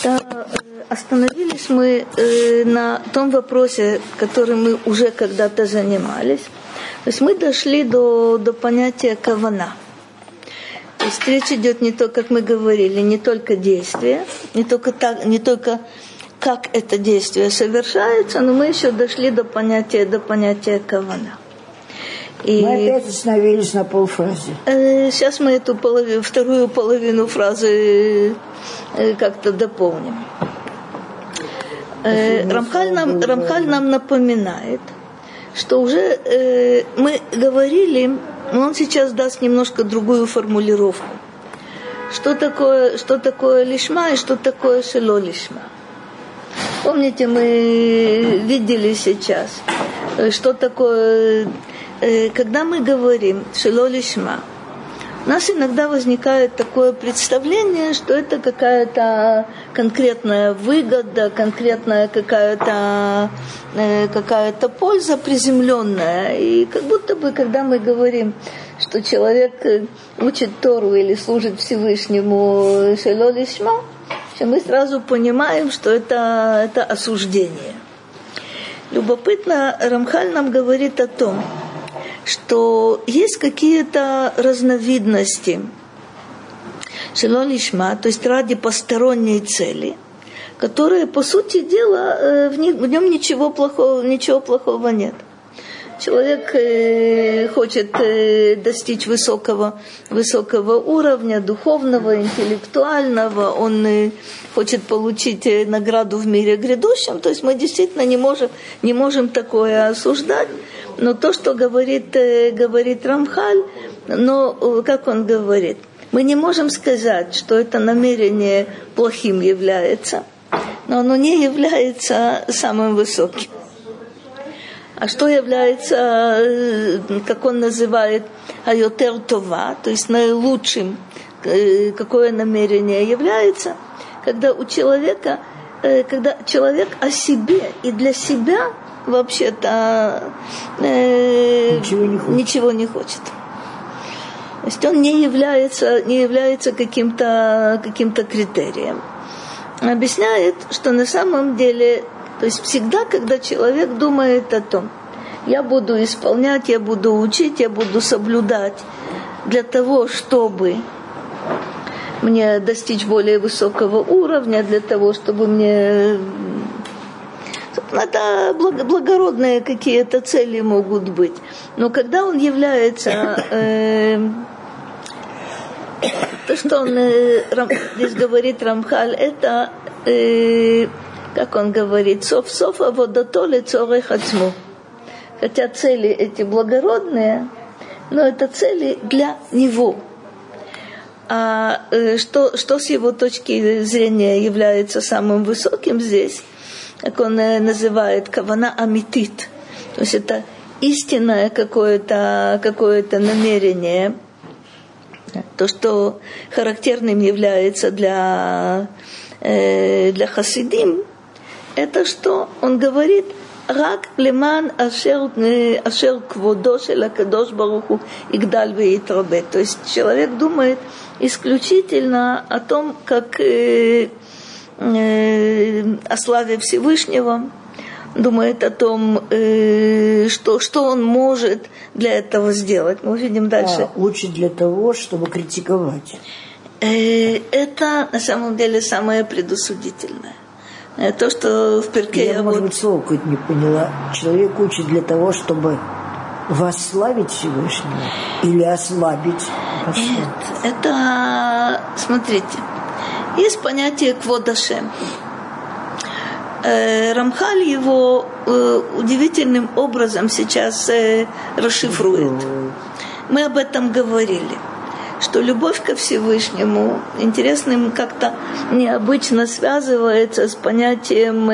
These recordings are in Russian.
Остановились мы на том вопросе, которым мы уже когда-то занимались. То есть мы дошли до понятия кавана. То есть речь идет не только, как мы говорили, не только действие, не только как это действие совершается, но мы еще дошли до понятия кавана. Мы опять остановились на полфразе. Сейчас мы эту вторую половину фразы как-то дополним. Рамхаль нам напоминает, что уже мы говорили, но он сейчас даст немножко другую формулировку. Что такое лишма и что такое шело лишма. Помните, мы видели сейчас, что такое, когда мы говорим шело лишма, у нас иногда возникает такое представление, что это какая-то конкретная выгода, конкретная какая-то польза приземленная. И как будто бы, когда мы говорим, что человек учит Тору или служит Всевышнему шело лишма, мы сразу понимаем, что это осуждение. Любопытно, Рамхаль нам говорит о том, что есть какие-то разновидности шело лишма, то есть ради посторонней цели, которые, по сути дела, в нем ничего плохого нет. Человек хочет достичь высокого уровня, духовного, интеллектуального, он хочет получить награду в мире грядущем, то есть мы действительно не можем такое осуждать. Но то, что говорит Рамхаль, но как он говорит, мы не можем сказать, что это намерение плохим является, но оно не является самым высоким. А что является, как он называет, айотер това, то есть наилучшим, какое намерение является, когда человек о себе и для себя вообще-то ничего не хочет. То есть он не является каким-то критерием. Он объясняет, что на самом деле, то есть всегда, когда человек думает о том, я буду исполнять, я буду учить, я буду соблюдать для того, чтобы мне достичь более высокого уровня, для того, чтобы мне... Это благородные какие-то цели могут быть. Но когда он является... то, что он здесь говорит Рамхаль, это... как он говорит, сов-сов аводато лецорех ацмо. Хотя цели эти благородные, но это цели для него. А что с его точки зрения является самым высоким здесь, как он называет, кавана амитит, то есть это истинное какое-то намерение, то, что характерным является для хасидим, это что он говорит, рак леман ашер кводо шел акадош баруху игдаль веитрабе. То есть человек думает исключительно о том, как о славе Всевышнего, думает о том, что он может для этого сделать. Мы увидим дальше. Учит для того, чтобы критиковать. Это на самом деле самое предосудительное. То, что в Перке я, может быть, слово какое-то не поняла. Человек учит для того, чтобы восславить Всевышнего или ослабить? Нет, это, смотрите, есть понятие квод Ашем. Рамхаль его удивительным образом сейчас расшифрует. Мы об этом говорили, что любовь ко Всевышнему интересным как-то необычно связывается с понятием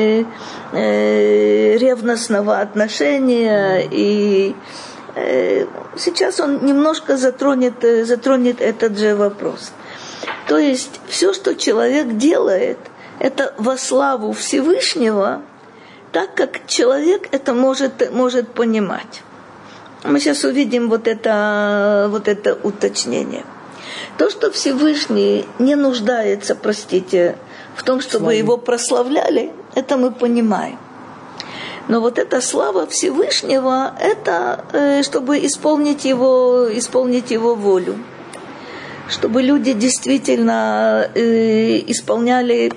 ревностного отношения, и сейчас он немножко затронет этот же вопрос. То есть все, что человек делает, это во славу Всевышнего, так как человек это может понимать. Мы сейчас увидим вот это уточнение. То, что Всевышний не нуждается, простите, в том, чтобы его прославляли, это мы понимаем. Но вот эта слава Всевышнего, это чтобы исполнить его волю. Чтобы люди действительно исполняли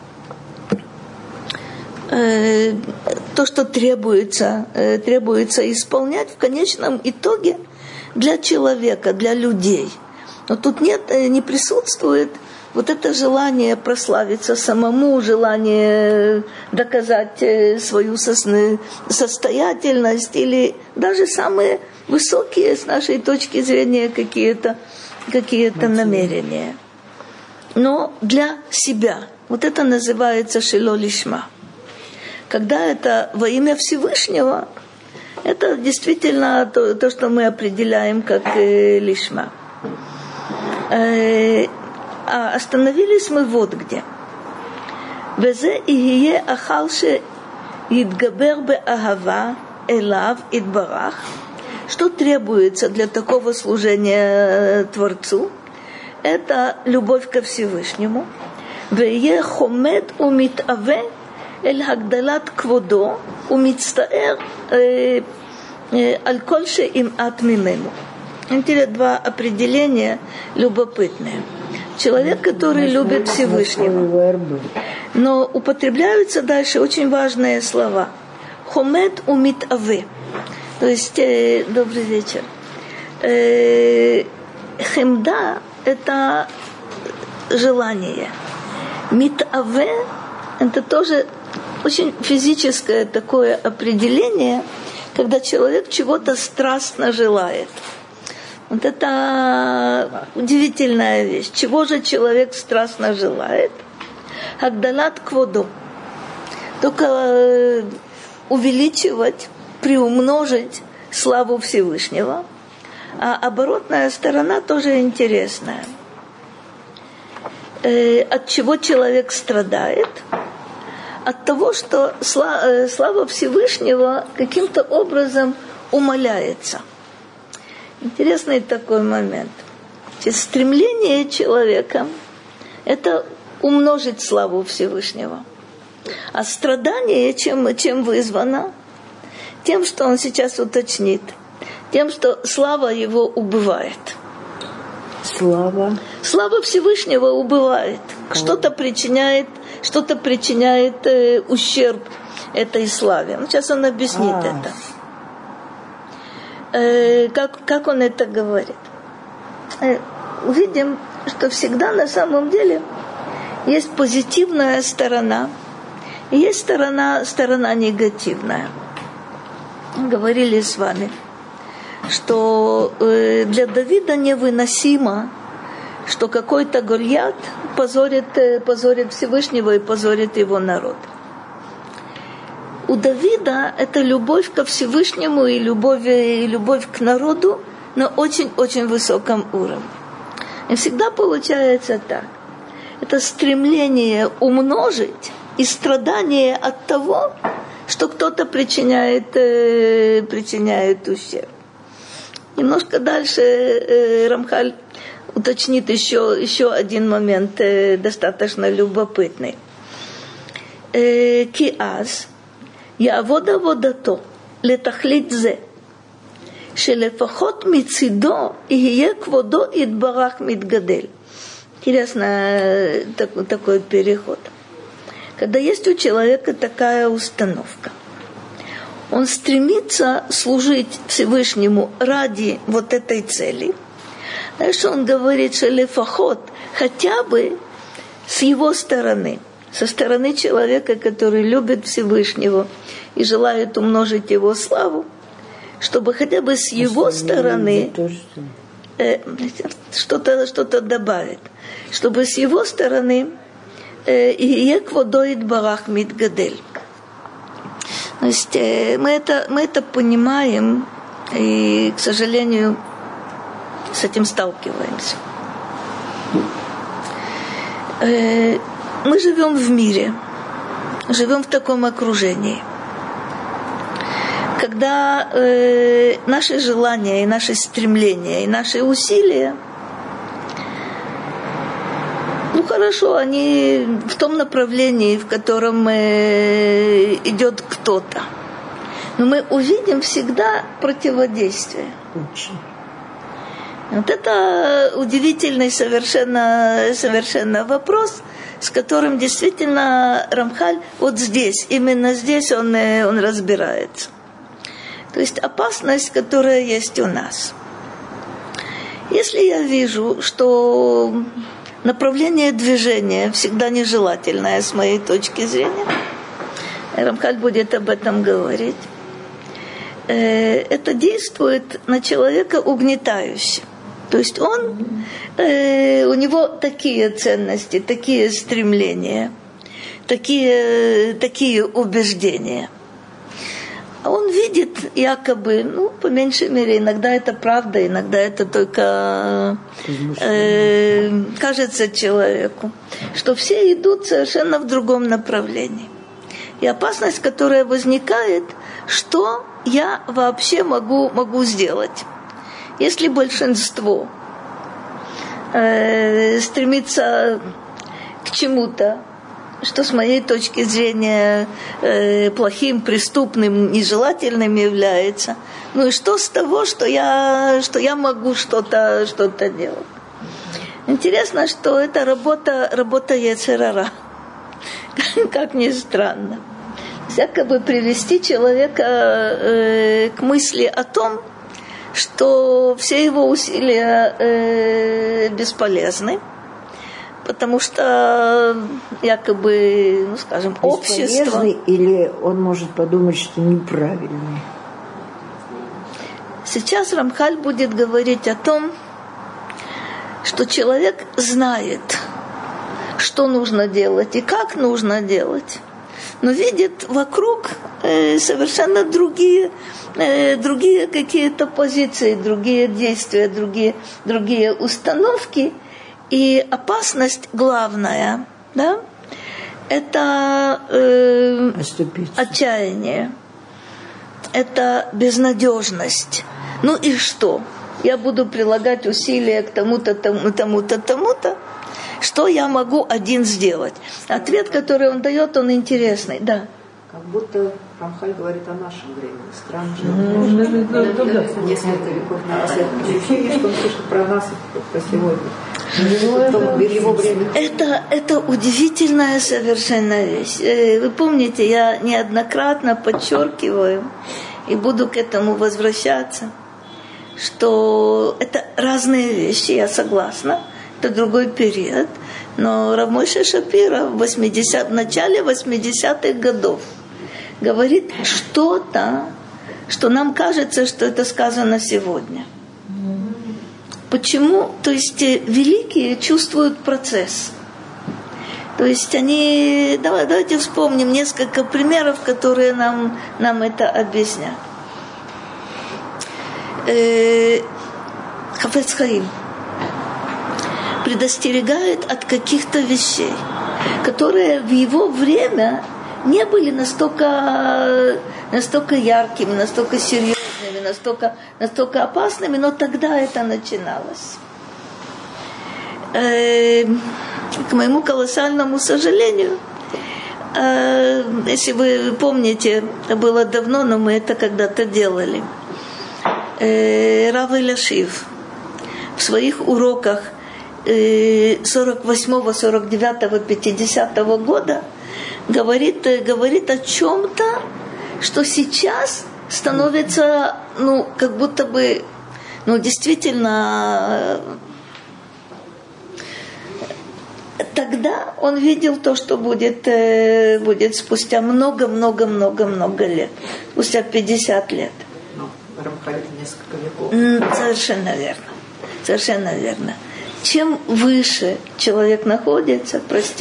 то, что требуется исполнять в конечном итоге для человека, для людей. Но тут не присутствует вот это желание прославиться самому, желание доказать свою состоятельность или даже самые высокие с нашей точки зрения какие-то намерения. Но для себя. Вот это называется шело лишма. Когда это во имя Всевышнего, это действительно то, что мы определяем как лишма. А остановились мы вот где. Везе ихие ахалше идгабер беахава элав идбарах. Что требуется для такого служения Творцу? Это любовь ко Всевышнему. Вее хомед умитаве эль хагдалат кводо умитстаэр аль коль шеим ат мимену. Интересно, два определения любопытные. Человек, который любит Всевышнего. Но употребляются дальше очень важные слова. Хомед умит аве. То есть, добрый вечер. Хемда – это желание. Мит аве – это тоже очень физическое такое определение, когда человек чего-то страстно желает. Вот это удивительная вещь. Чего же человек страстно желает? Агдалат кводо. Только увеличивать, приумножить славу Всевышнего. А оборотная сторона тоже интересная. От чего человек страдает? От того, что слава Всевышнего каким-то образом умаляется. Интересный такой момент. Стремление человека – это умножить славу Всевышнего. А страдание чем вызвано? Тем, что он сейчас уточнит. Тем, что слава его убывает. Слава Всевышнего убывает. Что-то причиняет ущерб этой славе. Сейчас он объяснит это. Как он это говорит. Увидим, что всегда на самом деле есть позитивная сторона и есть сторона негативная. Говорили с вами, что для Давида невыносимо, что какой-то Гольят позорит Всевышнего и позорит его народ. У Давида это любовь ко Всевышнему и любовь к народу на очень-очень высоком уровне. И всегда получается так. Это стремление умножить и страдание от того, что кто-то причиняет ущерб. Немножко дальше Рамхаль уточнит еще один момент достаточно любопытный. Киаз יעבוד עבודתו לתכלית זה, שלפחות מצידו יהיה כבודו יתברך מתגדל. Интересно такой переход. Когда есть у человека такая установка, он стремится служить Всевышнему ради вот этой цели. Дальше он говорит, что лефахот, хотя бы с его стороны, со стороны человека, который любит Всевышнего и желает умножить его славу, чтобы хотя бы с его стороны что-то добавить, чтобы с его стороны «Екводоид барах митгадель». То есть мы это понимаем и, к сожалению, с этим сталкиваемся. Мы живем в мире, живем в таком окружении, когда наши желания и наши стремления и наши усилия хорошо, они в том направлении, в котором идет кто-то. Но мы увидим всегда противодействие. Очень. Вот это удивительный совершенно вопрос, с которым действительно Рамхаль вот здесь, именно здесь он разбирается. То есть опасность, которая есть у нас. Если я вижу, что направление движения всегда нежелательное с моей точки зрения, Рамхаль будет об этом говорить, это действует на человека угнетающе. То есть у него такие ценности, такие стремления, такие убеждения. А он видит якобы, по меньшей мере, иногда это правда, иногда это только кажется человеку, что все идут совершенно в другом направлении. И опасность, которая возникает, что я вообще могу сделать. Если большинство стремится к чему-то, что с моей точки зрения плохим, преступным, нежелательным является, и что с того, что я могу что-то делать? Интересно, что это работа Йецер Ара, как ни странно. Якобы привести человека к мысли о том, что все его усилия бесполезны, потому что якобы, общество... Или он может подумать, что неправильный? Сейчас Рамхаль будет говорить о том, что человек знает, что нужно делать и как нужно делать, но видит вокруг совершенно другие какие-то позиции, другие действия, другие установки. И опасность главная, это отчаяние, это безнадежность. И что? Я буду прилагать усилия к тому-то, тому-то. Что я могу один сделать? Ответ, который он дает, он интересный. Да. Как будто Рамхаль говорит о нашем времени. Странно. Несколько веков назад. Ощущение, что он пишет про нас и про сегодня. Это удивительная совершенно вещь. Вы помните, я неоднократно подчеркиваю и буду к этому возвращаться, что это разные вещи, я согласна. Это другой период. Но Рав Мойше Шапира в начале 80-х годов говорит что-то, что нам кажется, что это сказано сегодня. Почему? То есть великие чувствуют процесс. То есть они... Давайте вспомним несколько примеров, которые нам это объяснят. Хафец Хаим предостерегает от каких-то вещей, которые в его время не были настолько яркими, настолько серьезными, настолько опасными, но тогда это начиналось. К моему колоссальному сожалению, если вы помните, это было давно, но мы это когда-то делали, Рав Эляшив в своих уроках 48-го, 49-го, 50-го года говорит о чем-то, что сейчас становится, как будто бы, действительно, тогда он видел то, что будет спустя много лет, спустя 50 лет. Рамхаль — несколько веков. Совершенно верно. Чем выше человек находится,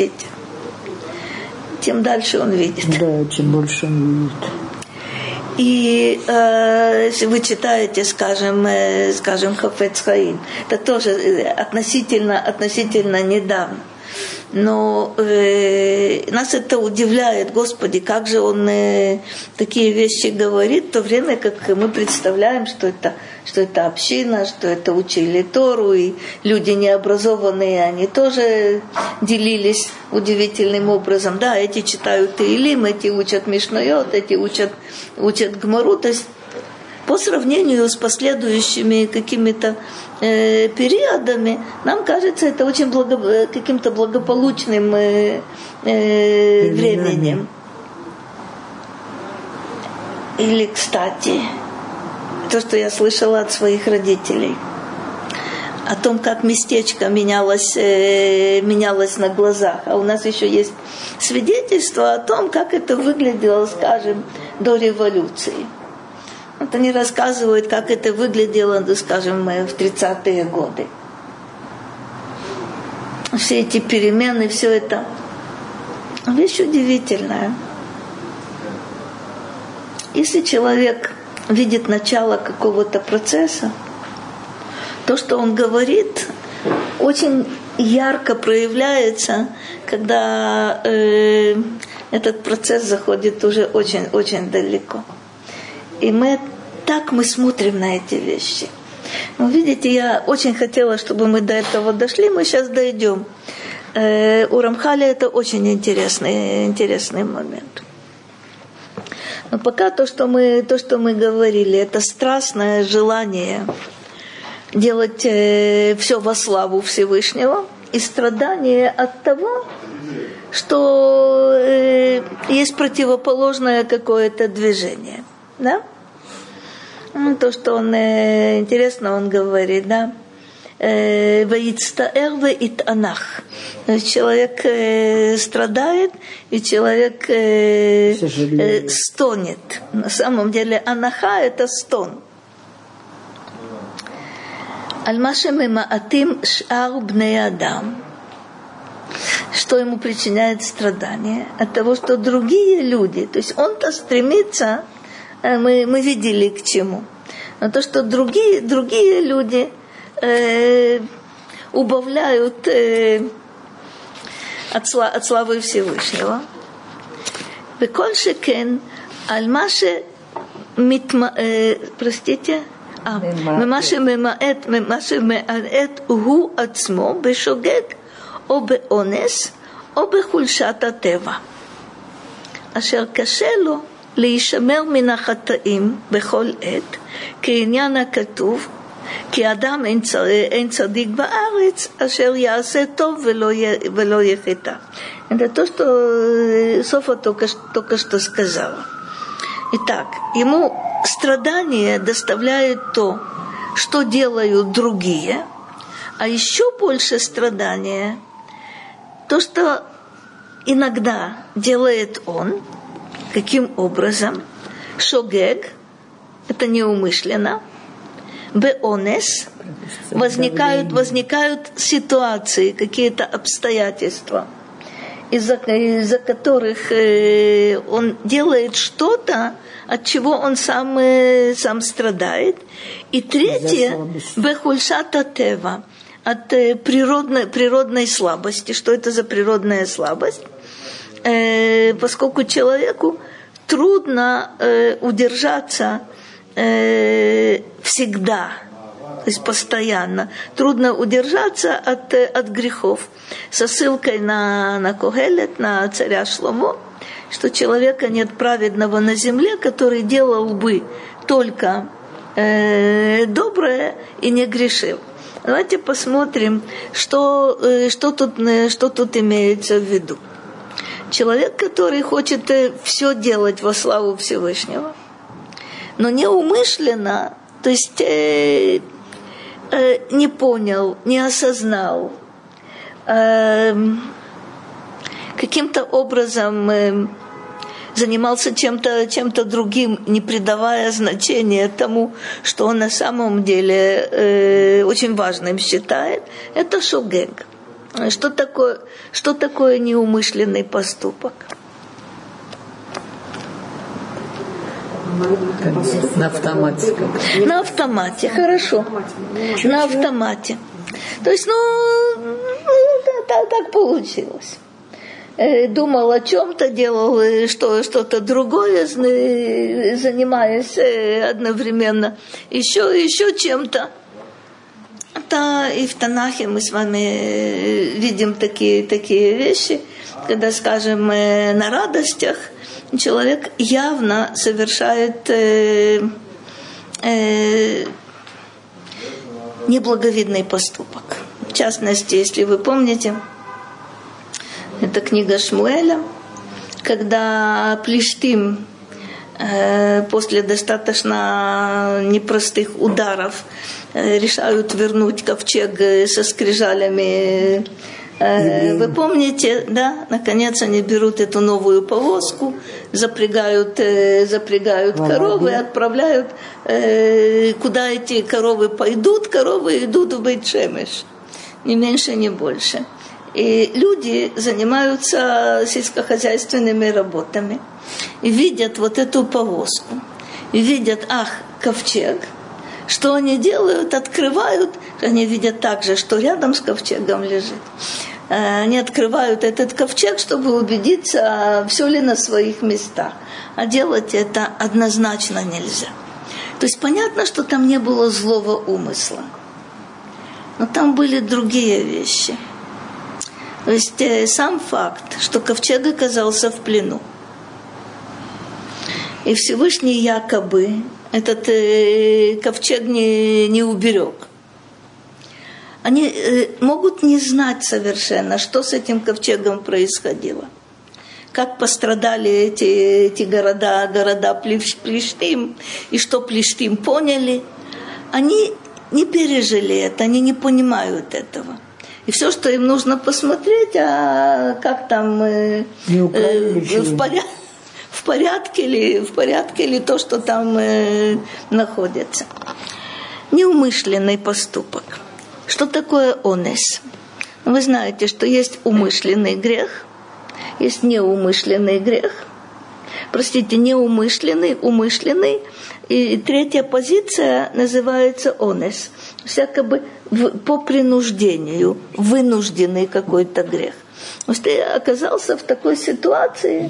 тем дальше он видит. Да, чем больше он видит. И если вы читаете, скажем, Хафец Хаим, это тоже относительно недавно. Но нас это удивляет, Господи, как же Он такие вещи говорит, в то время как мы представляем, что это община, что это учили Тору, и люди необразованные, они тоже делились удивительным образом. Да, эти читают Теилим, эти учат Мишнайот, эти учат Гмару, то есть по сравнению с последующими какими-то периодами, нам кажется, это очень каким-то благополучным временем. Или, кстати, то, что я слышала от своих родителей, о том, как местечко менялось на глазах. А у нас еще есть свидетельство о том, как это выглядело, скажем, до революции. Вот они рассказывают, как это выглядело, скажем, в 30-е годы. Все эти перемены, все это. Вещь удивительная. Если человек видит начало какого-то процесса, то, что он говорит, очень ярко проявляется, когда этот процесс заходит уже очень-очень далеко. И мы смотрим на эти вещи. Ну, видите, я очень хотела, чтобы мы до этого дошли, мы сейчас дойдем. У Рамхаля это очень интересный момент. Но пока то, что мы говорили, это страстное желание делать все во славу Всевышнего и страдание от того, что есть противоположное какое-то движение. Да? То, что он интересно, он говорит, да. Ваицтаэр ваитанах. Человек страдает, и человек стонет. На самом деле анаха – это стон. Аль-Маша мемаатим ш'ар бней адам. Что ему причиняет страдания? От того, что другие люди, то есть он-то стремится, мы видели к чему. Но то, что другие люди убавляют от славы Всевышнего. Веколь шекен аль-маше простите, ממаше ממעט הוא עצמו בשוגג או באונס או בחולשת הטבע אשר קשה לו להישמר מן החטאים בכל עת כעניין הכתוב כי אדם אין צדיק בארץ אשר יעשה טוב ולא יחטא. Это то, что Софа только что сказала. Итак, ему страдания доставляет то, что делают другие, а еще больше страдания то, что иногда делает он. Каким образом? Шогег, это неумышленно. Беонес, возникают ситуации, какие-то обстоятельства, из-за которых он делает что-то, от чего он сам страдает. И третье, бехульшата тева, от природной слабости. Что это за природная слабость? Поскольку человеку трудно удержаться всегда, то есть постоянно. Трудно удержаться от грехов. Со ссылкой на Когелет, на царя Шломо, что человека нет праведного на земле, который делал бы только доброе и не грешил. Давайте посмотрим, что тут имеется в виду. Человек, который хочет все делать во славу Всевышнего, но неумышленно, то есть не понял, не осознал, каким-то образом занимался чем-то другим, не придавая значения тому, что он на самом деле очень важным считает, это шогег. Что такое неумышленный поступок? На автомате. На автомате, хорошо. На автомате. То есть, так получилось. Думал о чем-то, делал что-то другое, занимаясь одновременно еще чем-то. Это и в Танахе мы с вами видим такие вещи, когда, скажем, на радостях человек явно совершает неблаговидный поступок. В частности, если вы помните, это книга Шмуэля, когда Плиштим после достаточно непростых ударов решают вернуть ковчег со скрижалями. Вы помните, да? Наконец они берут эту новую повозку, запрягают коровы и отправляют, куда эти коровы пойдут. Коровы идут в Бейт-Шемеш, ни меньше, ни больше. И люди занимаются сельскохозяйственными работами и видят вот эту повозку, и видят, ковчег. Что они делают? Открывают, они видят также, что рядом с ковчегом лежит. Они открывают этот ковчег, чтобы убедиться, все ли на своих местах. А делать это однозначно нельзя. То есть понятно, что там не было злого умысла. Но там были другие вещи. То есть сам факт, что ковчег оказался в плену. И Всевышний якобы этот ковчег не уберег. Они могут не знать совершенно, что с этим ковчегом происходило. Как пострадали эти города Плиштим, и что Плиштим поняли. Они не пережили это, они не понимают этого. И все, что им нужно посмотреть, как там в порядке ли то, что там находится. Неумышленный поступок. Что такое онес? Вы знаете, что есть умышленный грех, есть неумышленный грех. Простите, неумышленный, умышленный. И третья позиция называется онес. Якобы по принуждению, вынужденный какой-то грех. То есть ты оказался в такой ситуации,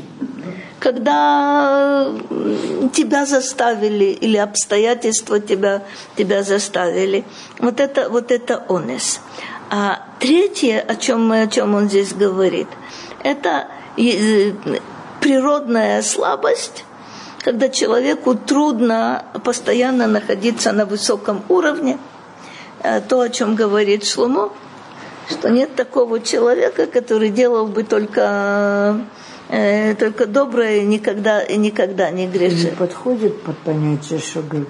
когда тебя заставили, или обстоятельства тебя заставили. Вот это онес. А третье, о чем он здесь говорит, это природная слабость, когда человеку трудно постоянно находиться на высоком уровне. То, о чем говорит Шломо, что нет такого человека, который делал бы только доброе и никогда не грешил. Не подходит под понятие шогег?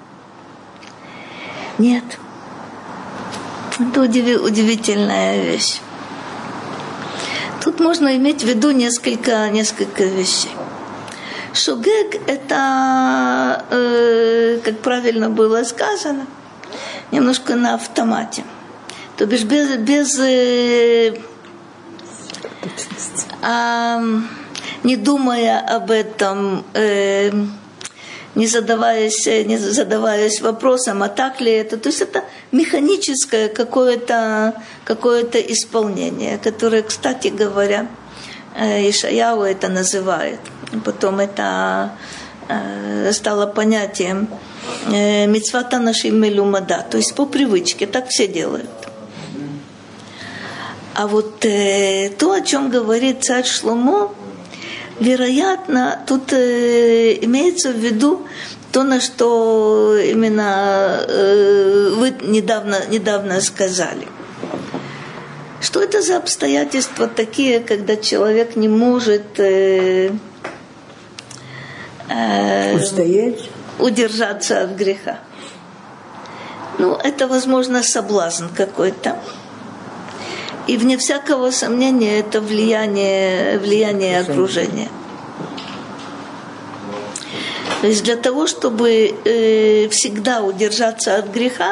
Нет. Это удивительная вещь. Тут можно иметь в виду несколько вещей. Шогег – это, как правильно было сказано, немножко на автомате. То бишь без не думая об этом, не задаваясь вопросом, а так ли это. То есть это механическое какое-то исполнение, которое, кстати говоря, Ишаяу это называет. Потом это стало понятием мицват анашим мелумада, то есть по привычке, так все делают. А вот то, о чем говорит царь Шломо, вероятно, тут имеется в виду то, на что именно вы недавно сказали. Что это за обстоятельства такие, когда человек не может удержаться от греха? Это, возможно, соблазн какой-то. И вне всякого сомнения это влияние окружения. То есть для того, чтобы всегда удержаться от греха,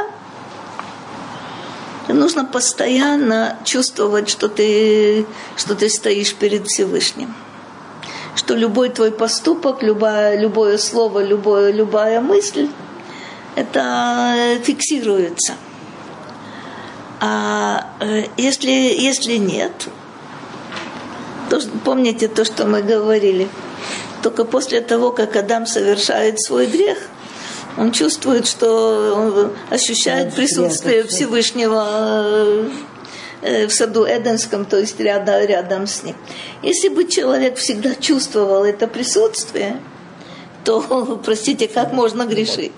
нужно постоянно чувствовать, что ты стоишь перед Всевышним. Что любой твой поступок, любое слово, любая мысль, это фиксируется. А если нет, то помните то, что мы говорили. Только после того, как Адам совершает свой грех, он чувствует, что он ощущает присутствие Всевышнего в саду Эденском, то есть рядом с ним. Если бы человек всегда чувствовал это присутствие, то, простите, как можно грешить?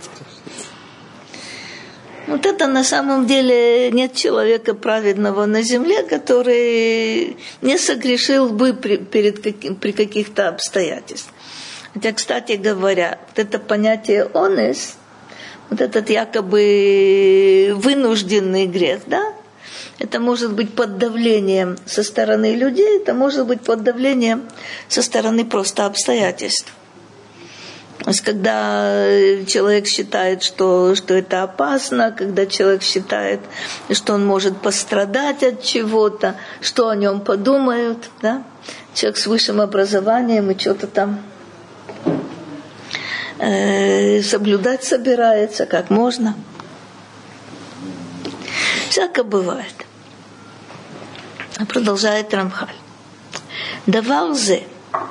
Вот это на самом деле нет человека праведного на земле, который не согрешил бы при каких-то обстоятельствах. Хотя, кстати говоря, вот это понятие «онес», вот этот якобы вынужденный грех, да, это может быть под давлением со стороны людей, это может быть под давлением со стороны просто обстоятельств. То есть, когда человек считает, что это опасно, когда человек считает, что он может пострадать от чего-то, что о нем подумают, да? Человек с высшим образованием и что-то там соблюдать собирается, как можно. Всяко бывает. Продолжает Рамхаль. Давар зе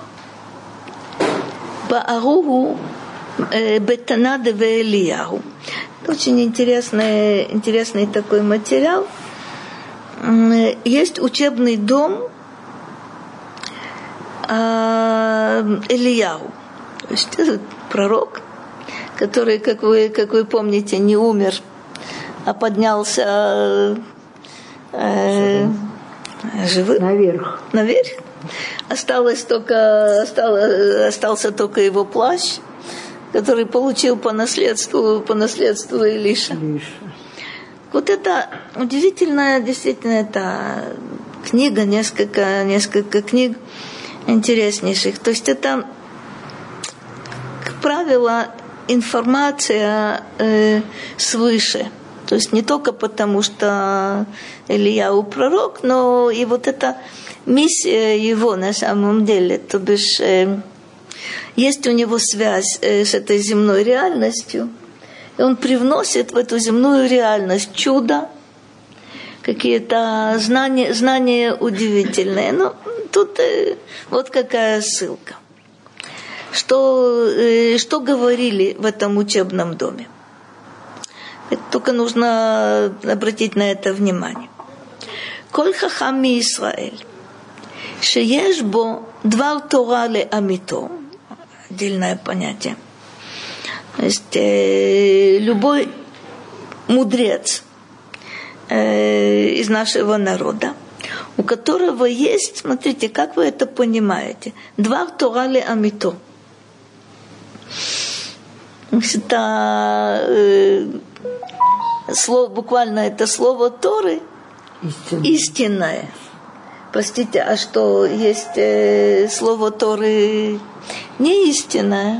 бааруху бетана деве Элияху. Очень интересный такой материал. Есть учебный дом Элияху. То есть этот пророк, который, как вы помните, не умер, а поднялся живым. Наверх. Остался только его плащ, который получил по наследству Илиша. Вот это удивительная, действительно, это книга, несколько книг интереснейших. То есть это, как правило, информация свыше. То есть не только потому, что Элияу пророк, но и вот эта миссия его на самом деле. То бишь есть у него связь с этой земной реальностью, и он привносит в эту земную реальность чудо, какие-то знания удивительные. Но тут вот какая ссылка. Что говорили в этом учебном доме? Это только нужно обратить на это внимание. Коль хахам ми Исраэль, шееш бо двар Тора ле амито, отдельное понятие. То есть любой мудрец из нашего народа, у которого есть, смотрите, как вы это понимаете, двар Тора ле амито. Это слово, буквально это слово Торы истинное. Простите, а что есть слово Торы не истинное?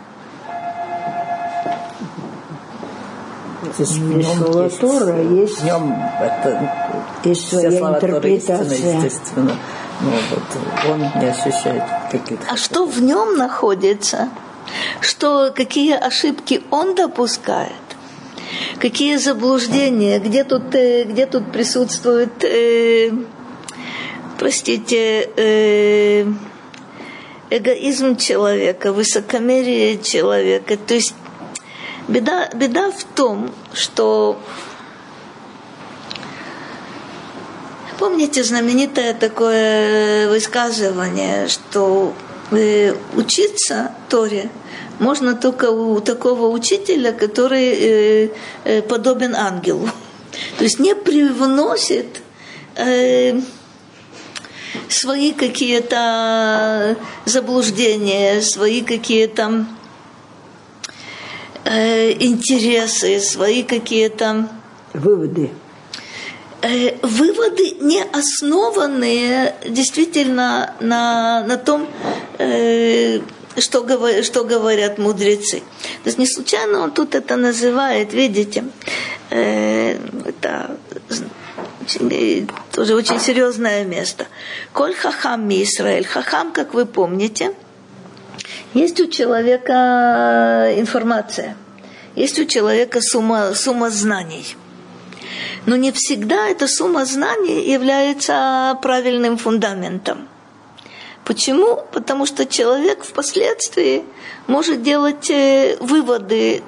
Слово Тора есть в нем, есть своя интерпретация. Естественно, но вот он не ощущает каких-то. А что в нем находится? Какие ошибки он допускает? Какие заблуждения? Где тут присутствует, эгоизм человека, высокомерие человека? То есть беда в том, что помните знаменитое такое высказывание, что учиться Торе можно только у такого учителя, который подобен ангелу. То есть не привносит свои какие-то заблуждения, свои какие-то интересы, свои какие-то выводы. Выводы, не основанные действительно на том, что говорят мудрецы. То есть не случайно он тут это называет, видите, это тоже очень серьезное место. Коль хахам ми Исраэль. Хахам, как вы помните, есть у человека информация, есть у человека сумма знаний. Но не всегда эта сумма знаний является правильным фундаментом. Почему? Потому что человек впоследствии может делать выводы,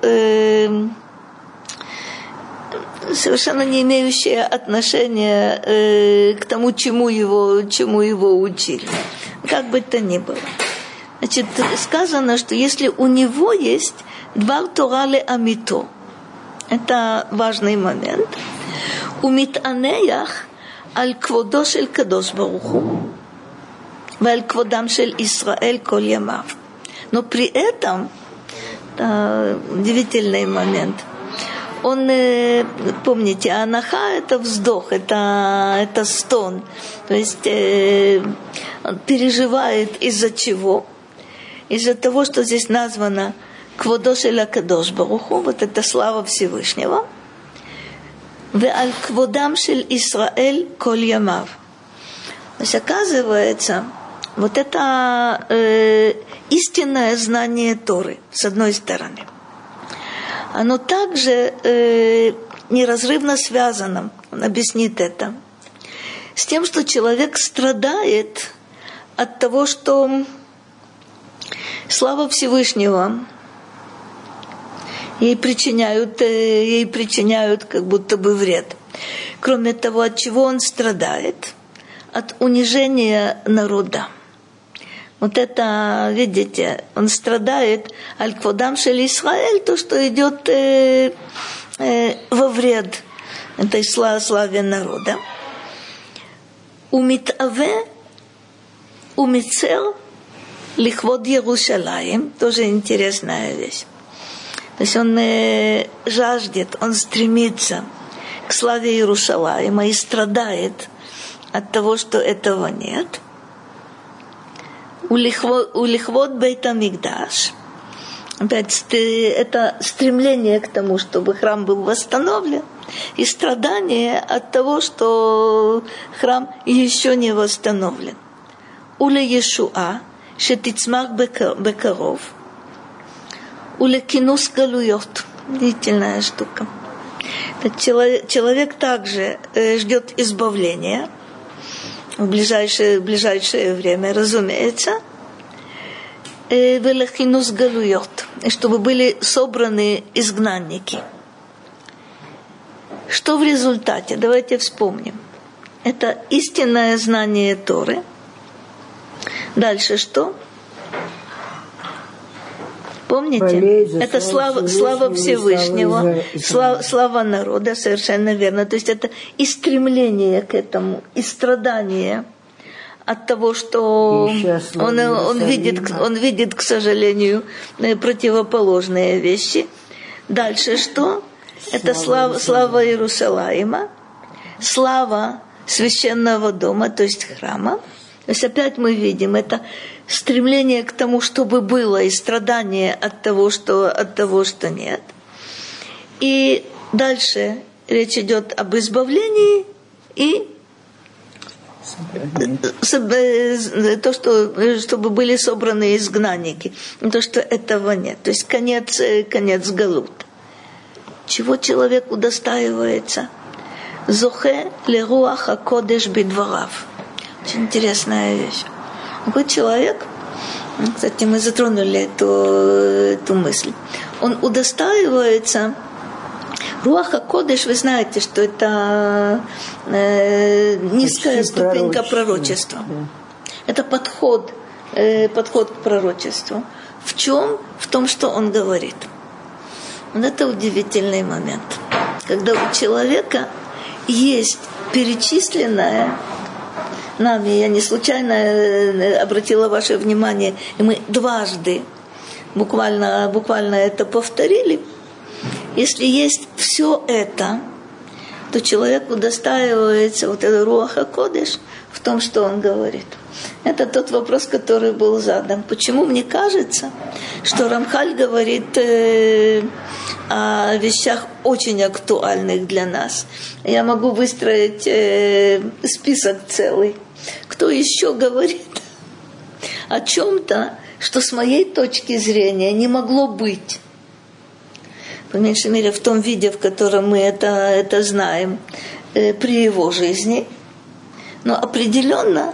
совершенно не имеющие отношения к тому, чему его учили. Как бы то ни было. Значит, сказано, что если у него есть двар Тора ле амито, это важный момент, умитанеях аль кводо шель кадош баруху, валь кводам шель Исраэль коль ямав. Но при этом, удивительный момент, он, помните, анаха – это вздох, это стон. То есть он переживает из-за чего? Из-за того, что здесь названо «Кводо шель кадош баруху», вот это слава Всевышнего, «Ве'аль кводам шель Исраэль коль ямав». То есть, оказывается, вот это истинное знание Торы, с одной стороны. Оно также неразрывно связано, он объяснит это, с тем, что человек страдает от того, что слава Всевышнего ей причиняют как будто бы вред. Кроме того, от чего он страдает? От унижения народа. Вот это, видите, он страдает аль-кводам шель Исраэль, то, что идет во вред этой славе народа. Умитаве, умицер, лихвод Иерусалим, тоже интересная вещь. То есть он жаждет, он стремится к славе Иерусалима и страдает от того, что этого нет. Улихвод бейт амикдаш. Опять это стремление к тому, чтобы храм был восстановлен, и страдание от того, что храм еще не восстановлен. Уле Иешуа, шетицмах бекаров, уле кинус галуйот. Удивительная штука. Человек также ждет избавления в ближайшее время, разумеется, велахинус галуйот, чтобы были собраны изгнанники. Что в результате? Давайте вспомним. Это истинное знание Торы. Дальше что? Помните? Это слава Всевышнего, слава народа, совершенно верно. То есть это и стремление к этому, и страдание от того, что он видит, к сожалению, противоположные вещи. Дальше что? Это слава Иерусалима, слава священного дома, то есть храма. То есть опять мы видим это стремление к тому, чтобы было, и страдание от того, что нет. И дальше речь идет об избавлении и то, чтобы были собраны изгнанники. То, что этого нет. То есть конец галут. Чего человек удостаивается? Зохе леруах акодеш бидварав. Очень интересная вещь. Такой человек, кстати, мы затронули эту мысль, он удостаивается. Руах ха-кодеш, вы знаете, что это низкая ступенька пророчества. Это подход к пророчеству. В чем? В том, что он говорит. Вот это удивительный момент. Когда у человека есть перечисленное нами, я не случайно обратила ваше внимание, и мы дважды буквально это повторили. Если есть все это, то человек удостаивается вот этого руах ха-кодеш в том, что он говорит. Это тот вопрос, который был задан. Почему мне кажется, что Рамхаль говорит о вещах очень актуальных для нас? Я могу выстроить список целый. Кто еще говорит о чем-то, что с моей точки зрения не могло быть? по меньшей мере в том виде, в котором мы это знаем, при его жизни. Но определенно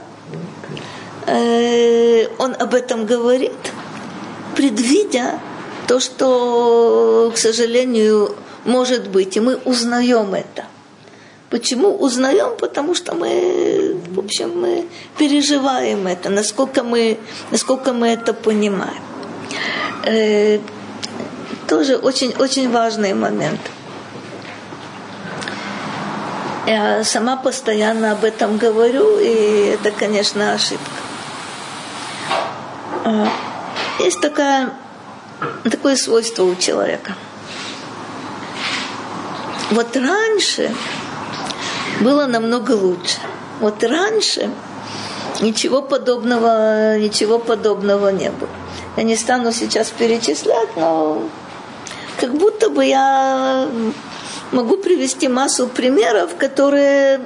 он об этом говорит, предвидя то, что, к сожалению, может быть. И мы узнаем это. Почему узнаем? Потому что мы, в общем, мы переживаем это, насколько мы это понимаем. Тоже очень, очень важный момент. Я сама постоянно об этом говорю, и это, конечно, ошибка. Есть такое свойство у человека. Вот раньше было намного лучше. Вот раньше ничего подобного не было. Я не стану сейчас перечислять, но как будто бы я могу привести массу примеров, которые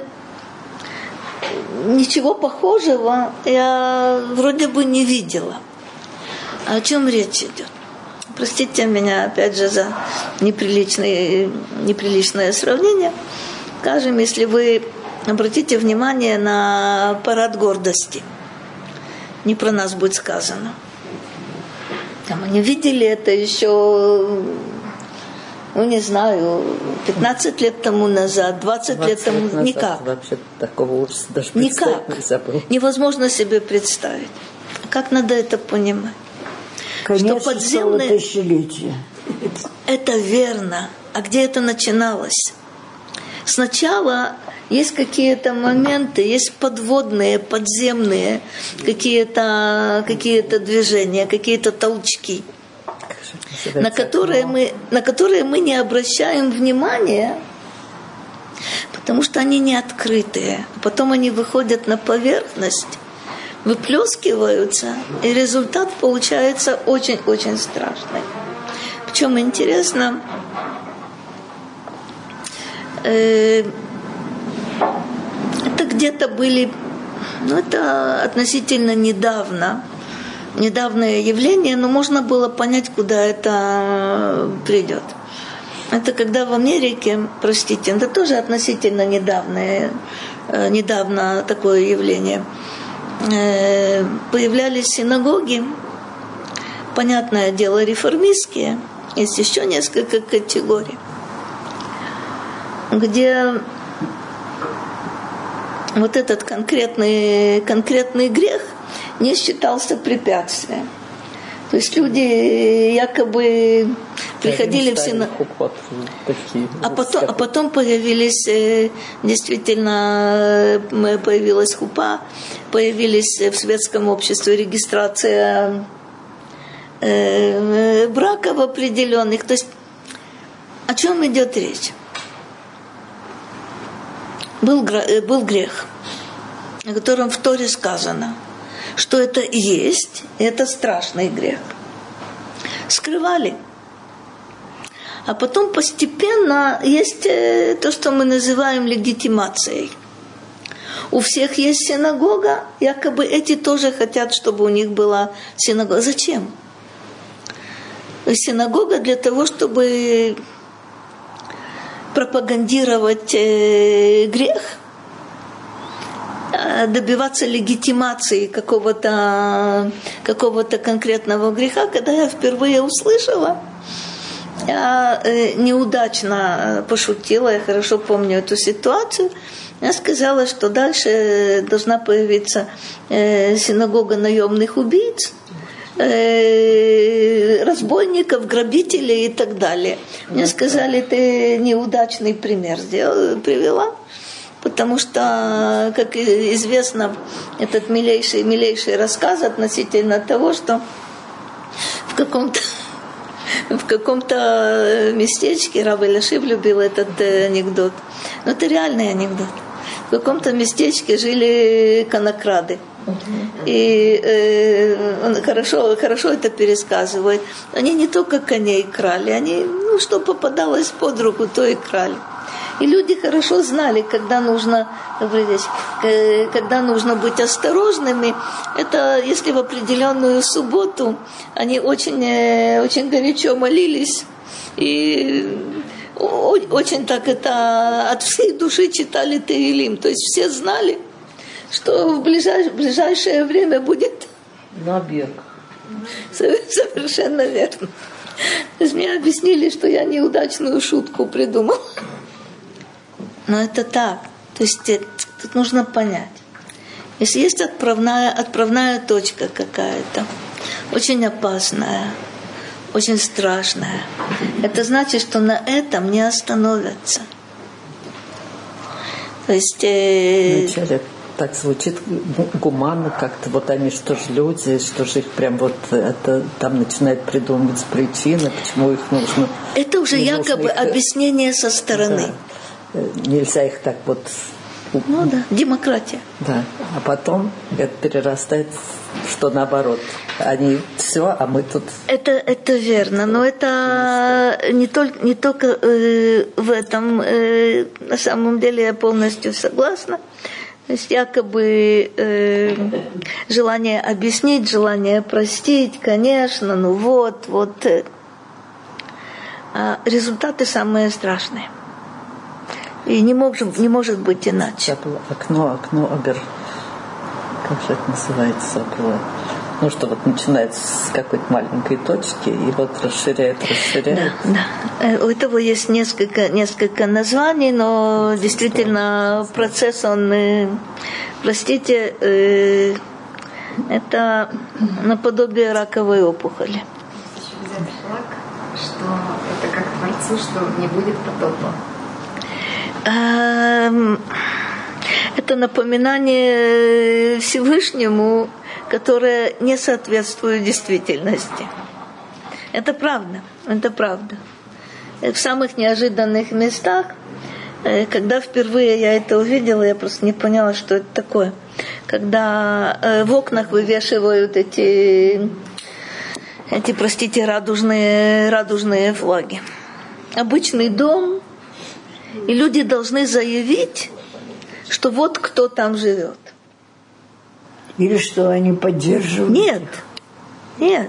ничего похожего я вроде бы не видела. О чем речь идет? Простите меня, опять же, за неприличное сравнение. Скажем, если вы обратите внимание на парад гордости, не про нас будет сказано. Мы не видели это еще, не знаю, 15 лет тому назад, 20 лет тому назад. Никак. Вообще такого ужаса даже никак. Нельзя было. Невозможно себе представить. Как надо это понимать? Конечно, что подземное... тысячелетие. Это верно. А где это начиналось? Сначала есть какие-то моменты, есть подводные, подземные какие-то движения, какие-то толчки, на которые мы не обращаем внимания, потому что они не открытые. Потом они выходят на поверхность, выплескиваются, и результат получается очень-очень страшный. Причем интересно, это где-то были, это относительно недавнее явление, но можно было понять, куда это придет. Это когда в Америке, простите, это тоже относительно недавно такое явление, появлялись синагоги, понятное дело, реформистские, есть еще несколько категорий, где вот этот конкретный грех не считался препятствием. То есть люди якобы приходили в синагогу, а потом появились действительно появилась хупа, появились в светском обществе регистрация браков определенных. То есть о чем идет речь? Был грех, о котором в Торе сказано, что это есть, и это страшный грех. Скрывали. А потом постепенно есть то, что мы называем легитимацией. У всех есть синагога, якобы эти тоже хотят, чтобы у них была синагога. Зачем? Синагога для того, чтобы пропагандировать грех, добиваться легитимации какого-то конкретного греха. Когда я впервые услышала, я неудачно пошутила, я хорошо помню эту ситуацию. Я сказала, что дальше должна появиться синагога наемных убийц, разбойников, грабителей и так далее. Мне сказали, ты неудачный пример привела, потому что, как известно, этот милейший рассказ относительно того, что в каком-то местечке, Рав Элиашив любил этот анекдот, но это реальный анекдот. В каком-то местечке жили конокрады. И он хорошо это пересказывает. Они не только коней крали, они, что попадалось под руку, то и крали. И люди хорошо знали, когда нужно быть осторожными. Это если в определенную субботу они очень горячо молились И очень так это от всей души читали Теилим. То есть все знали, что в ближайшее время будет набег. Совершенно верно. То есть мне объяснили, что я неудачную шутку придумал. Но это так. То есть тут нужно понять. Если есть отправная точка какая-то, очень опасная, очень страшная, это значит, что на этом не остановятся. То есть... Вначале так звучит гуманно как-то. Вот они что же люди, что же их прям вот это там начинают придумывать причины, почему их нужно... Это уже якобы их... объяснение со стороны. Да. Нельзя их так вот... Ну да, демократия. Да, а потом это перерастает в что наоборот. Они все, а мы тут... Это верно, но это не только в этом. На самом деле я полностью согласна. То есть якобы желание объяснить, желание простить, конечно, ну вот. А результаты самые страшные. И не может быть иначе. Окно, как же это называется? Ну, что вот начинается с какой-то маленькой точки и вот расширяет. Да. У этого есть несколько названий, но действительно процесс, он, простите, это наподобие раковой опухоли. Еще взять флаг, что это как Творцу, что не будет потопа. Это напоминание Всевышнему, которое не соответствует действительности. Это правда. В самых неожиданных местах, когда впервые я это увидела, я просто не поняла, что это такое. Когда в окнах вывешивают эти, простите, радужные флаги. Обычный дом, и люди должны заявить, что вот кто там живет. Или что они поддерживают? Нет.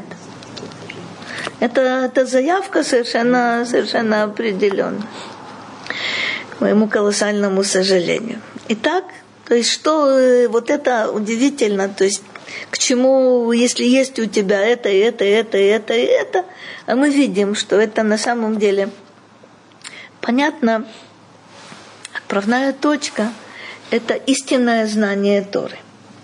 Это заявка совершенно определенная. К моему колоссальному сожалению. Итак, то есть что вот это удивительно, то есть к чему, если есть у тебя это, а мы видим, что это на самом деле понятно. Отправная точка – это истинное знание Торы.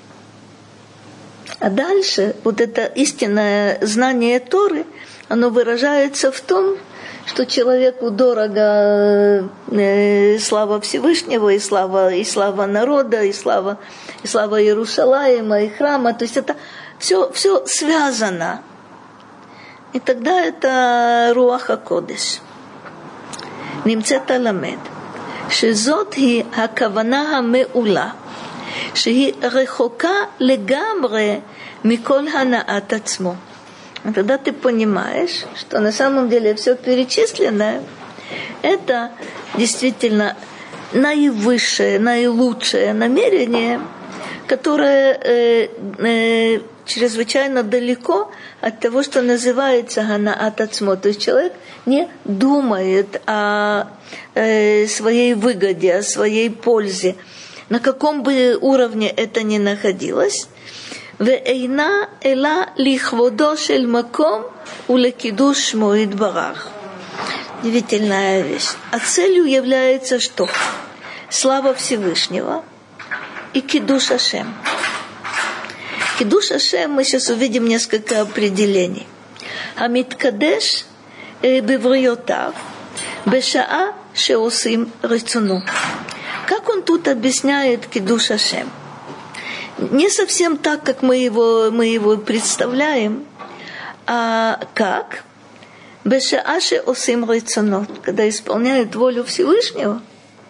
А дальше вот это истинное знание Торы, оно выражается в том, что человеку дорого слава Всевышнего, и слава народа, и слава Иерусалима, и храма. То есть это все связано. И тогда это Руах ха-Кодеш. Нимцет аламед. שזאת היא הכוונה המעולה, שהיא רחוקה לגמרי מכל הנעת עצמו. Тогда ты понимаешь, что на самом деле все перечисленное – это действительно наивысшее, наилучшее намерение, которое чрезвычайно далеко от того, что называется ганаат ацмо. То есть человек не думает о своей выгоде, о своей пользе, на каком бы уровне это ни находилось. «Веэйна эла лихводо шель маком улекидуш шмо йитбарах». Удивительная вещь. А целью является что? Слава Всевышнего и кидуш Ашем. Кидуш Ашем, мы сейчас увидим несколько определений. Амиткадеш бевриотав бешаа шеосим рецуну. Как он тут объясняет кидуш Ашем? Не совсем так, как мы его представляем, а как? Бешаа шеосим рецуну, когда исполняют волю Всевышнего,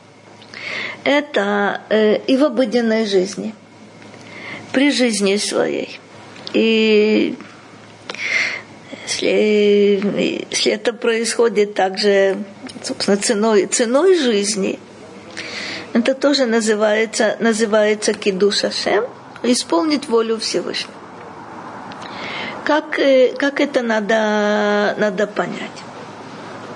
это и в обыденной жизни, при жизни своей. И если это происходит также, собственно, ценой жизни, это тоже называется кидуш Ашем, исполнить волю Всевышнего. Как это надо понять?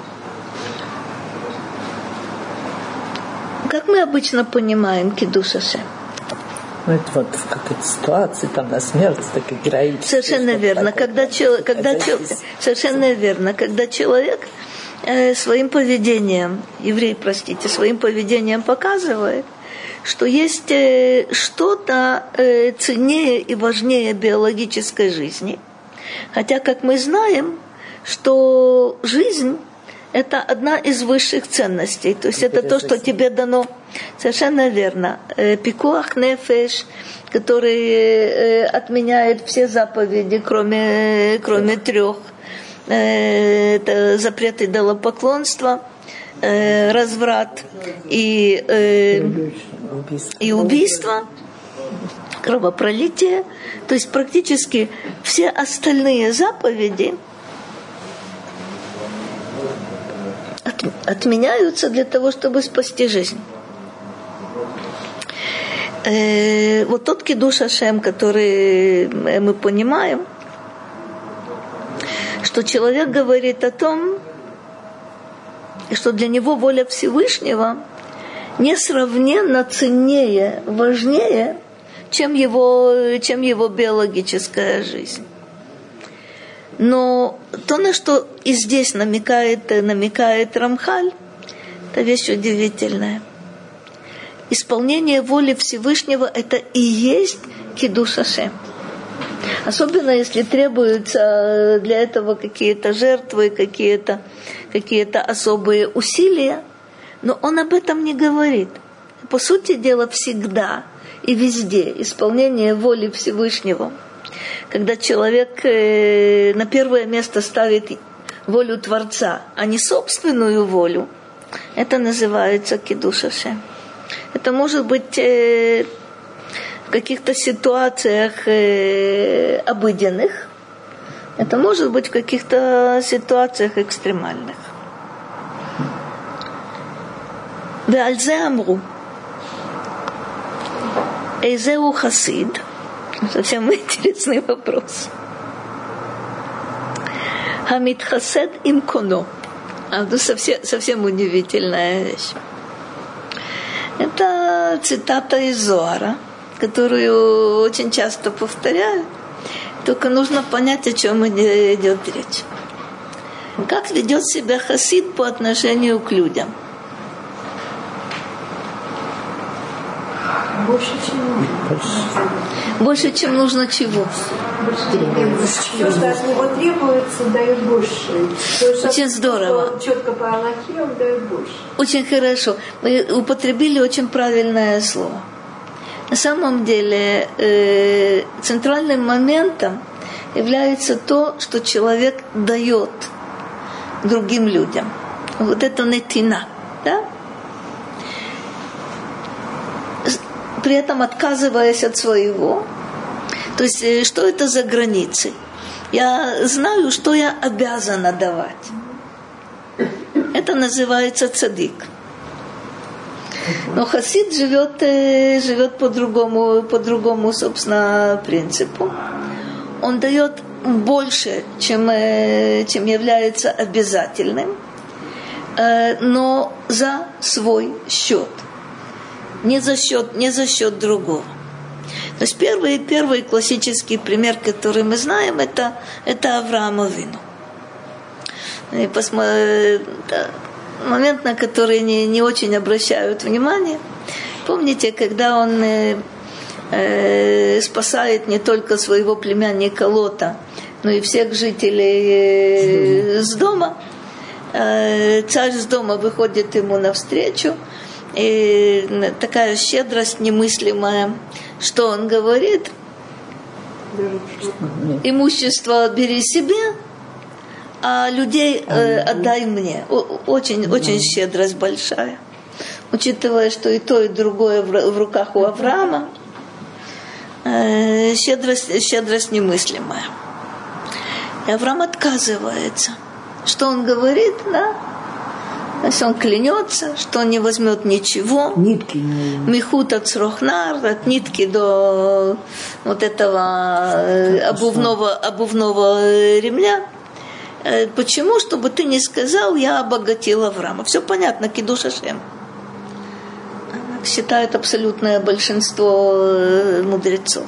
Как мы обычно понимаем кидуш Ашем? Ну, это вот в какой-то ситуации, там, на смерть, так и героически. Совершенно верно. Совершенно верно. Когда человек своим поведением, еврей, простите, своим поведением показывает, что есть что-то ценнее и важнее биологической жизни. Хотя, как мы знаем, что жизнь – это одна из высших ценностей. То есть это то, что тебе дано. Совершенно верно. Пикуах нефеш, который отменяет все заповеди, кроме 3. Это запрет идолопоклонства, разврат и убийство, кровопролитие. То есть практически все остальные заповеди отменяются для того, чтобы спасти жизнь. Вот тот кидуш Ашем, который мы понимаем, что человек говорит о том, что для него воля Всевышнего несравненно ценнее, важнее, чем его биологическая жизнь. Но то, на что и здесь намекает Рамхаль, это вещь удивительная. Исполнение воли Всевышнего – это и есть кидуш Ашем. Особенно если требуются для этого какие-то жертвы, какие-то особые усилия. Но он об этом не говорит. По сути дела, всегда и везде исполнение воли Всевышнего. Когда человек на первое место ставит волю Творца, а не собственную волю, это называется кидуш Ашем. Это может быть в каких-то ситуациях обыденных, это может быть в каких-то ситуациях экстремальных. Ве'альзе амру эйзеу хасид. Совсем интересный вопрос. Хамид хасед им коно. Совсем удивительная вещь. Это цитата из Зоара, которую очень часто повторяю. Только нужно понять, о чем идет речь. Как ведет себя хасид по отношению к людям? Больше, чем нужно чего? Все, что от него требуется, дает больше. Очень здорово. Четко по Аллахе он дает больше. Очень хорошо. Мы употребили очень правильное слово. На самом деле центральным моментом является то, что человек дает другим людям. Вот это нетина, да? При этом отказываясь от своего. То есть, что это за границы? Я знаю, что я обязана давать. Это называется цадик. Но хасид живет по другому, собственно, принципу. Он дает больше, чем является обязательным, но за свой счет. Не за счет другого. То есть первый классический пример, который мы знаем, это Авраам Авину. Момент, на который не очень обращают внимание. Помните, когда он спасает не только своего племянника Лота, но и всех жителей с дома. Царь с дома выходит ему навстречу. И такая щедрость немыслимая, что он говорит: имущество бери себе, а людей отдай мне. Очень щедрость большая. Учитывая, что и то, и другое в руках у Авраама, щедрость немыслимая. И Авраам отказывается. Что он говорит, да? Если он клянется, что он не возьмет ничего, нитки, михут от срохнар, от нитки до вот этого обувного ремня. Почему? Чтобы ты не сказал, я обогатил Авраама. Все понятно, кидуш Ашем. считают абсолютное большинство мудрецов.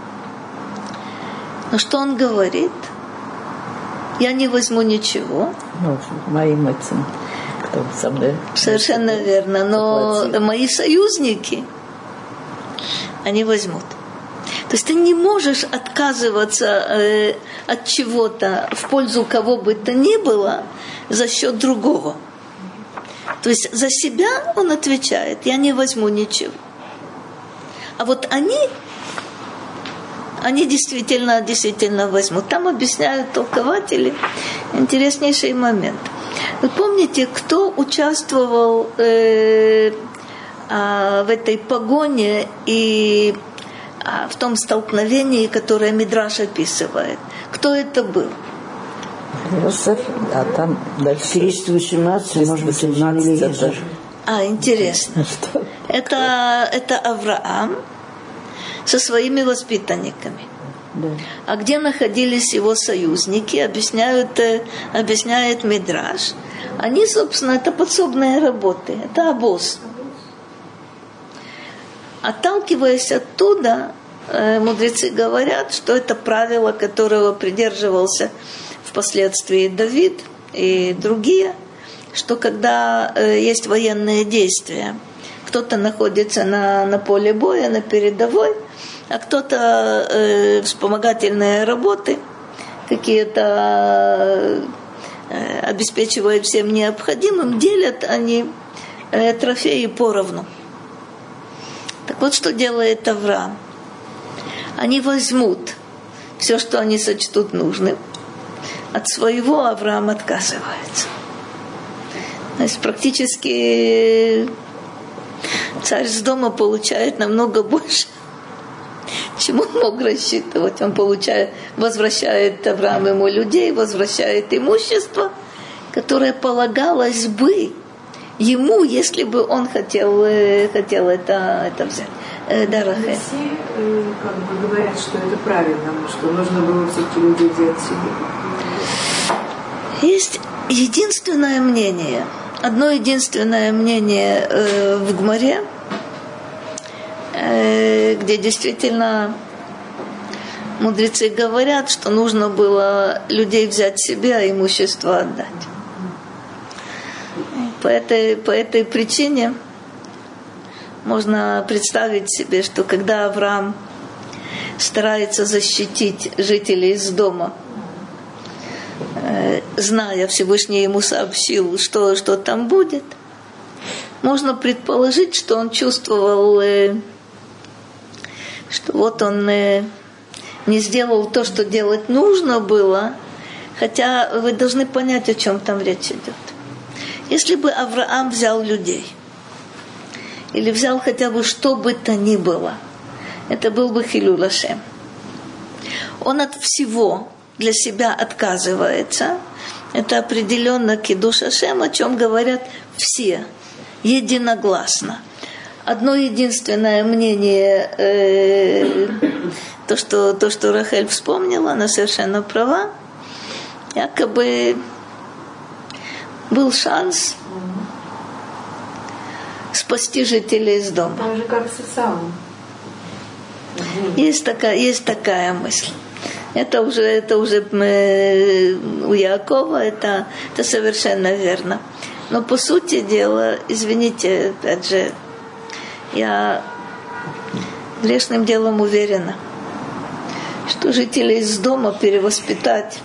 Но что он говорит? Я не возьму ничего. Ну, моим этим, кто со мной. Совершенно верно. Но мои союзники, они возьмут. То есть ты не можешь отказываться от чего-то в пользу кого бы то ни было за счет другого. То есть за себя он отвечает, я не возьму ничего. А вот они действительно возьмут. Там объясняют толкователи интереснейший момент. Вы помните, кто участвовал в этой погоне и в том столкновении, которое Мидраш описывает? Кто это был? Йосеф, а там дальше 318, может быть, Элиезер. Интересно. Это Авраам со своими воспитанниками. Да. А где находились его союзники, объясняет Мидраш. Они, собственно, это подсобные работы, это обоз. Отталкиваясь оттуда, мудрецы говорят, что это правило, которого придерживался впоследствии Давид и другие, что когда есть военные действия, кто-то находится на поле боя, на передовой, а кто-то вспомогательные работы, какие-то обеспечивают всем необходимым, делят они трофеи поровну. Так вот, что делает Авраам. Они возьмут все, что они сочтут нужным. От своего Авраам отказывается. То есть практически царь с дома получает намного больше, чем он мог рассчитывать. Он возвращает Авраам ему людей, возвращает имущество, которое полагалось бы ему, если бы он хотел это взять. Да, Рахель. Все как бы говорят, что это правильно, что нужно было все-таки людей взять себе. Есть единственное мнение, одно единственное мнение в Гмаре, где действительно мудрецы говорят, что нужно было людей взять себе, а имущество отдать. По этой причине можно представить себе, что когда Авраам старается защитить жителей из дома, зная, Всевышний ему сообщил, что там будет, можно предположить, что он чувствовал, что вот он не сделал то, что делать нужно было, хотя вы должны понять, о чем там речь идет. Если бы Авраам взял людей, или взял хотя бы что бы то ни было, это был бы хилюль Ашем. Он от всего для себя отказывается. Это определенно кидуш Ашем, о чем говорят все, единогласно. Одно единственное мнение, то, что Рахель вспомнила, она совершенно права, якобы был шанс спасти жителей из дома. Так же, как с Исавом. Есть такая мысль. Это уже у Яакова, это совершенно верно. Но по сути дела, извините, опять же, я грешным делом уверена, что жителей из дома перевоспитать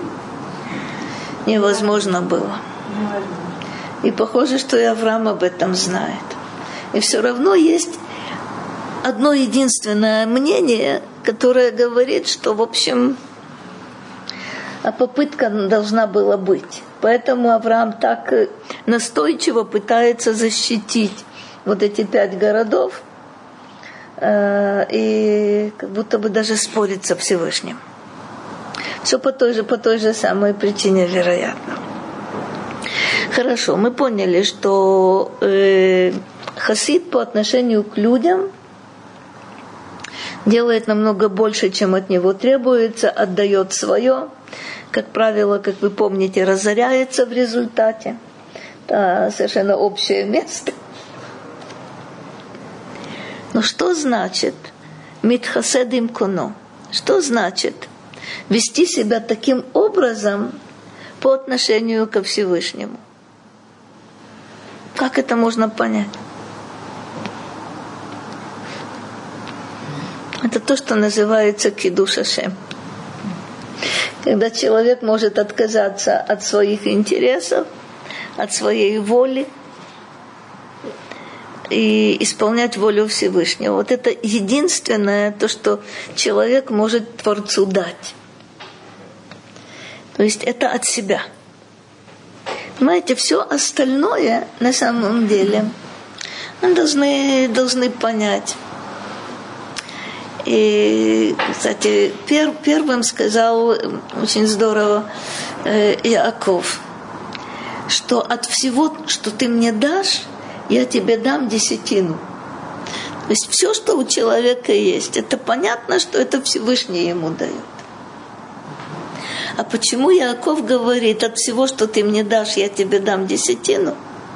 невозможно было. И похоже, что и Авраам об этом знает. И все равно есть одно единственное мнение, которое говорит, что, в общем, попытка должна была быть. Поэтому Авраам так настойчиво пытается защитить вот эти 5 городов и как будто бы даже спорит со Всевышним. Все по той же самой причине, вероятно. Хорошо, мы поняли, что хасид по отношению к людям делает намного больше, чем от него требуется, отдает свое, как правило, как вы помните, разоряется в результате. Это совершенно общее место. Но что значит митхаседим коно? Что значит вести себя таким образом по отношению ко Всевышнему? Как это можно понять? Это то, что называется кидуш Ашем. Когда человек может отказаться от своих интересов, от своей воли и исполнять волю Всевышнего. Вот это единственное, то, что человек может Творцу дать. То есть это от себя. Понимаете, все остальное на самом деле мы должны понять. И, кстати, первым сказал очень здорово Яаков, что от всего, что ты мне дашь, я тебе дам десятину. То есть все, что у человека есть, это понятно, что это Всевышний ему дает. А почему Яаков говорит, от всего, что ты мне дашь, я тебе дам десятину?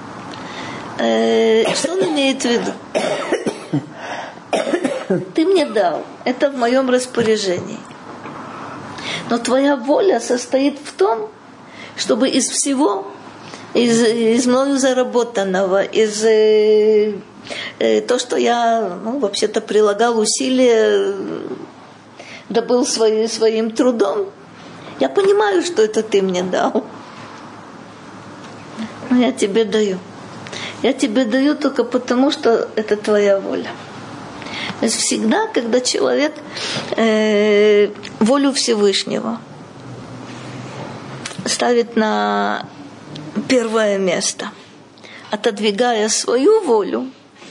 Что он имеет в виду? Ты мне дал, это в моем распоряжении. Но твоя воля состоит в том, чтобы из всего, из мною заработанного, из то, что я, вообще-то прилагал усилия, добыл своим трудом, я понимаю, что это ты мне дал. Но я тебе даю. Я тебе даю только потому, что это твоя воля. То есть всегда, когда человек волю Всевышнего ставит на первое место, отодвигая свою волю,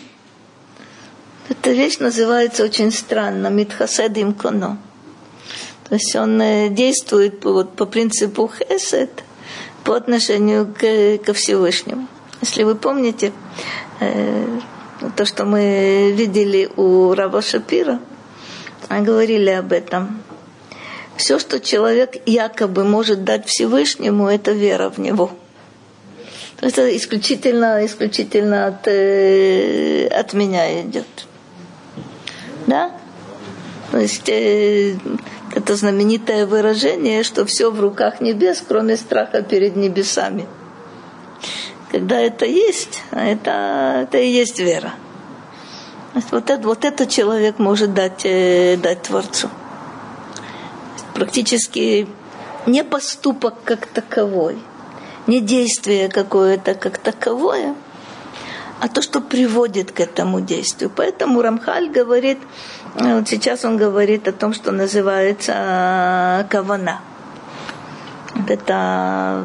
эта вещь называется очень странно митхаседим коно. То есть он действует по принципу хесед по отношению ко Всевышнему. Если вы помните, то, что мы видели у Рава Шапира, говорили об этом. Все, что человек якобы может дать Всевышнему, это вера в Него. Это исключительно от меня идет. Да? То есть это знаменитое выражение, что все в руках небес, кроме страха перед небесами. Когда это есть, это и есть вера. Вот это человек может дать Творцу. Практически не поступок как таковой, не действие какое-то как таковое, а то, что приводит к этому действию. Поэтому Рамхаль говорит, вот сейчас он говорит о том, что называется кавана. Вот это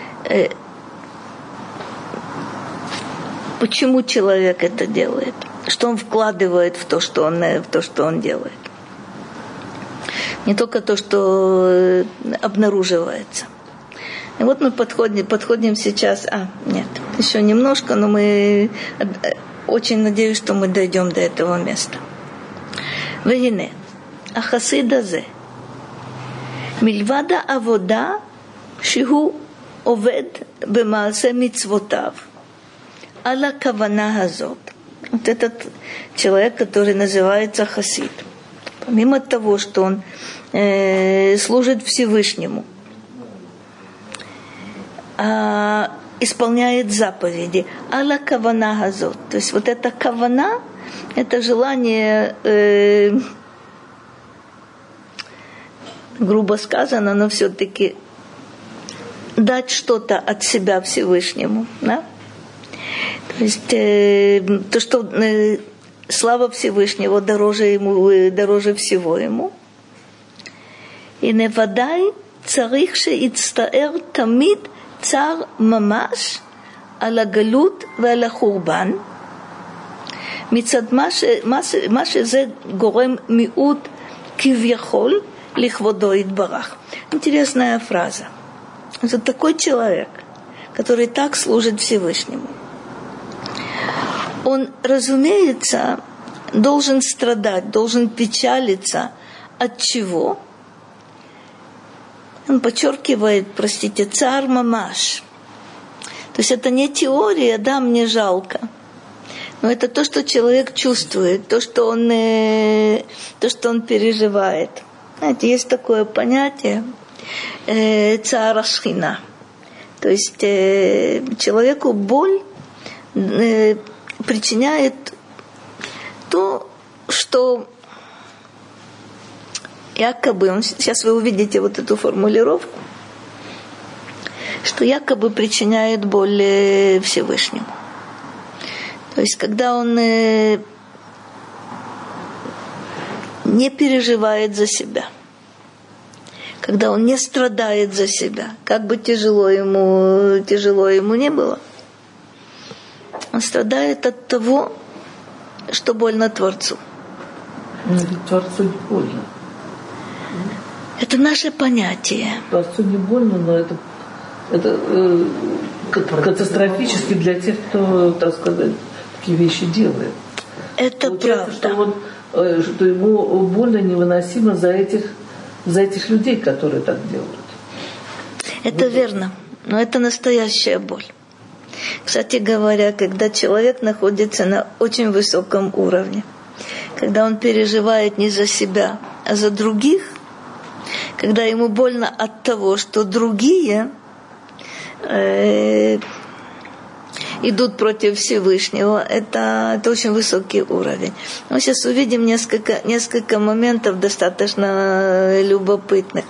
почему человек это делает, что он вкладывает в то, что он делает. Не только то, что обнаруживается. И вот мы подходим сейчас... Нет, еще немножко, но мы очень надеюсь, что мы дойдем до этого места. Вегине, ахасид азе, мильвада авода, шиху овед бемаасе мицвотав, ала кавана газот. Вот этот человек, который называется хасид, помимо того, что он служит Всевышнему, исполняет заповеди, ала кавана газот. То есть вот эта кавана, это желание, грубо сказано, но все-таки дать что-то от себя Всевышнему. Да? То есть то, что слава Всевышнего дороже всего ему. И невадай царих шеицтаэр тамид цар мамаш על הגלות ועל החורבן, מצד מה שזה גורם מיעוט כביכול לכבודו יתברך. Интересная фраза. Это такой человек, который так служит Всевышнему. Он, разумеется, должен страдать, должен печалиться. От чего? Он подчеркивает, цар мамаш. То есть это не теория, да, мне жалко. Но это то, что человек чувствует, то, что он переживает. Знаете, есть такое понятие цаар шхина. То есть человеку боль причиняет то, что якобы, сейчас вы увидите вот эту формулировку, что якобы причиняет боль Всевышнему. То есть, когда он не переживает за себя, когда он не страдает за себя, как бы тяжело ему не было, он страдает от того, что больно Творцу. Но ведь Творцу не больно. Это наше понятие. Творцу не больно, но это катастрофически для тех, кто, так сказать, такие вещи делает. Это получается, правда. Что ему больно невыносимо за этих людей, которые так делают. Это верно, но это настоящая боль. Кстати говоря, когда человек находится на очень высоком уровне, когда он переживает не за себя, а за других, когда ему больно от того, что другие идут против Всевышнего, это очень высокий уровень. Мы сейчас увидим несколько моментов достаточно любопытных.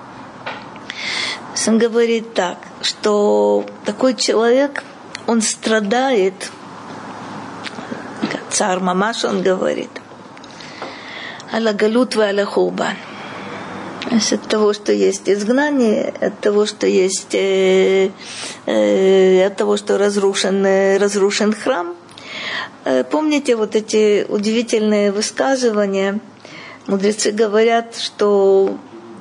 Он говорит так, что такой человек, он страдает, как царь Мамаш, он говорит, аля галут ва аля хурбан. От того, что есть изгнание, от того, что есть, от того, что разрушен храм. Помните вот эти удивительные высказывания? Мудрецы говорят, что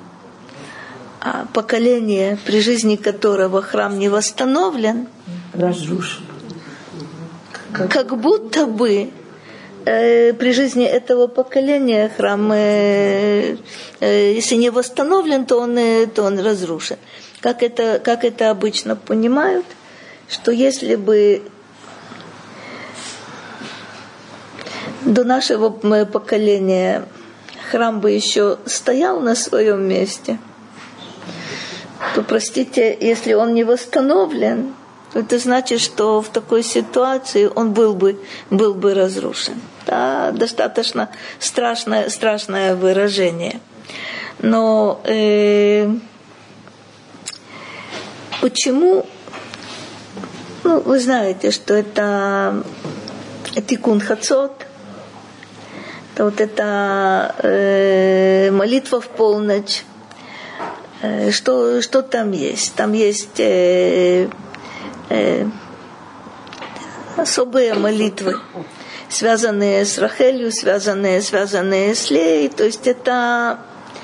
поколение, при жизни которого храм не восстановлен, разрушен. Как будто бы при жизни этого поколения храм, если не восстановлен, то он разрушен. Как это обычно понимают, что если бы до нашего поколения храм бы еще стоял на своем месте, то, простите, если он не восстановлен, это значит, что в такой ситуации он был бы разрушен. Да, достаточно страшное выражение. Но почему? Ну, вы знаете, что это тикун хацот, это вот эта молитва в полночь. Что там есть? Там есть особые молитвы, связанные с Рахелью, связанные с Леей. То есть это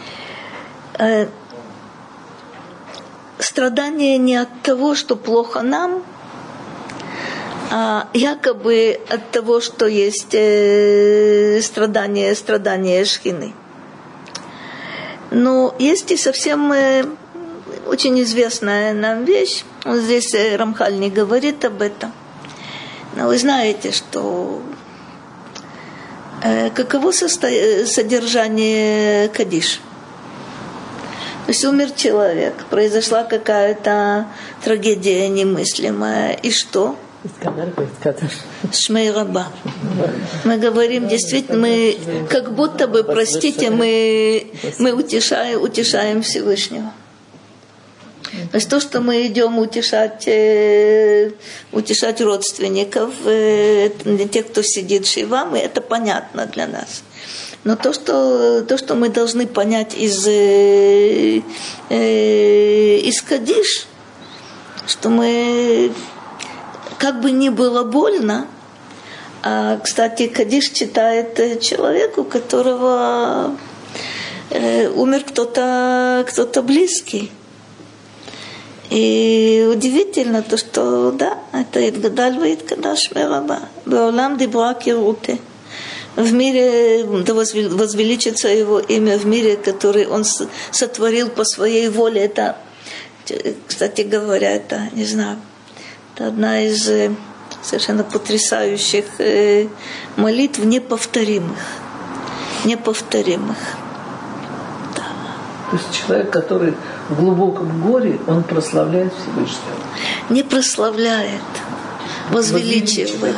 страдание не от того, что плохо нам, а якобы от того, что есть страдание Шхины. Но есть и совсем очень известная нам вещь. Вот здесь Рамхаль не говорит об этом. Но вы знаете, что каково содержание Кадиш. То есть умер человек, произошла какая-то трагедия немыслимая. И что? Шмей раба. Мы говорим, действительно, мы как будто бы, простите, мы утешаем Всевышнего. То есть то, что мы идем утешать родственников, тех, кто сидит шивам, это понятно для нас. Но то, что мы должны понять из Кадиш, что мы, как бы ни было больно, кстати, Кадиш читает человеку, у которого умер кто-то близкий. И удивительно то, что да, это Идгадаль Ваидкадаш Мераба. Беолам дибра кируте. В мире, да возвеличится его имя в мире, который он сотворил по своей воле. Это, кстати говоря, это, не знаю, это одна из совершенно потрясающих молитв, неповторимых. Неповторимых. Да. То есть человек, который в глубоком горе, он прославляет Всевышнего. Не прославляет, возвеличивает.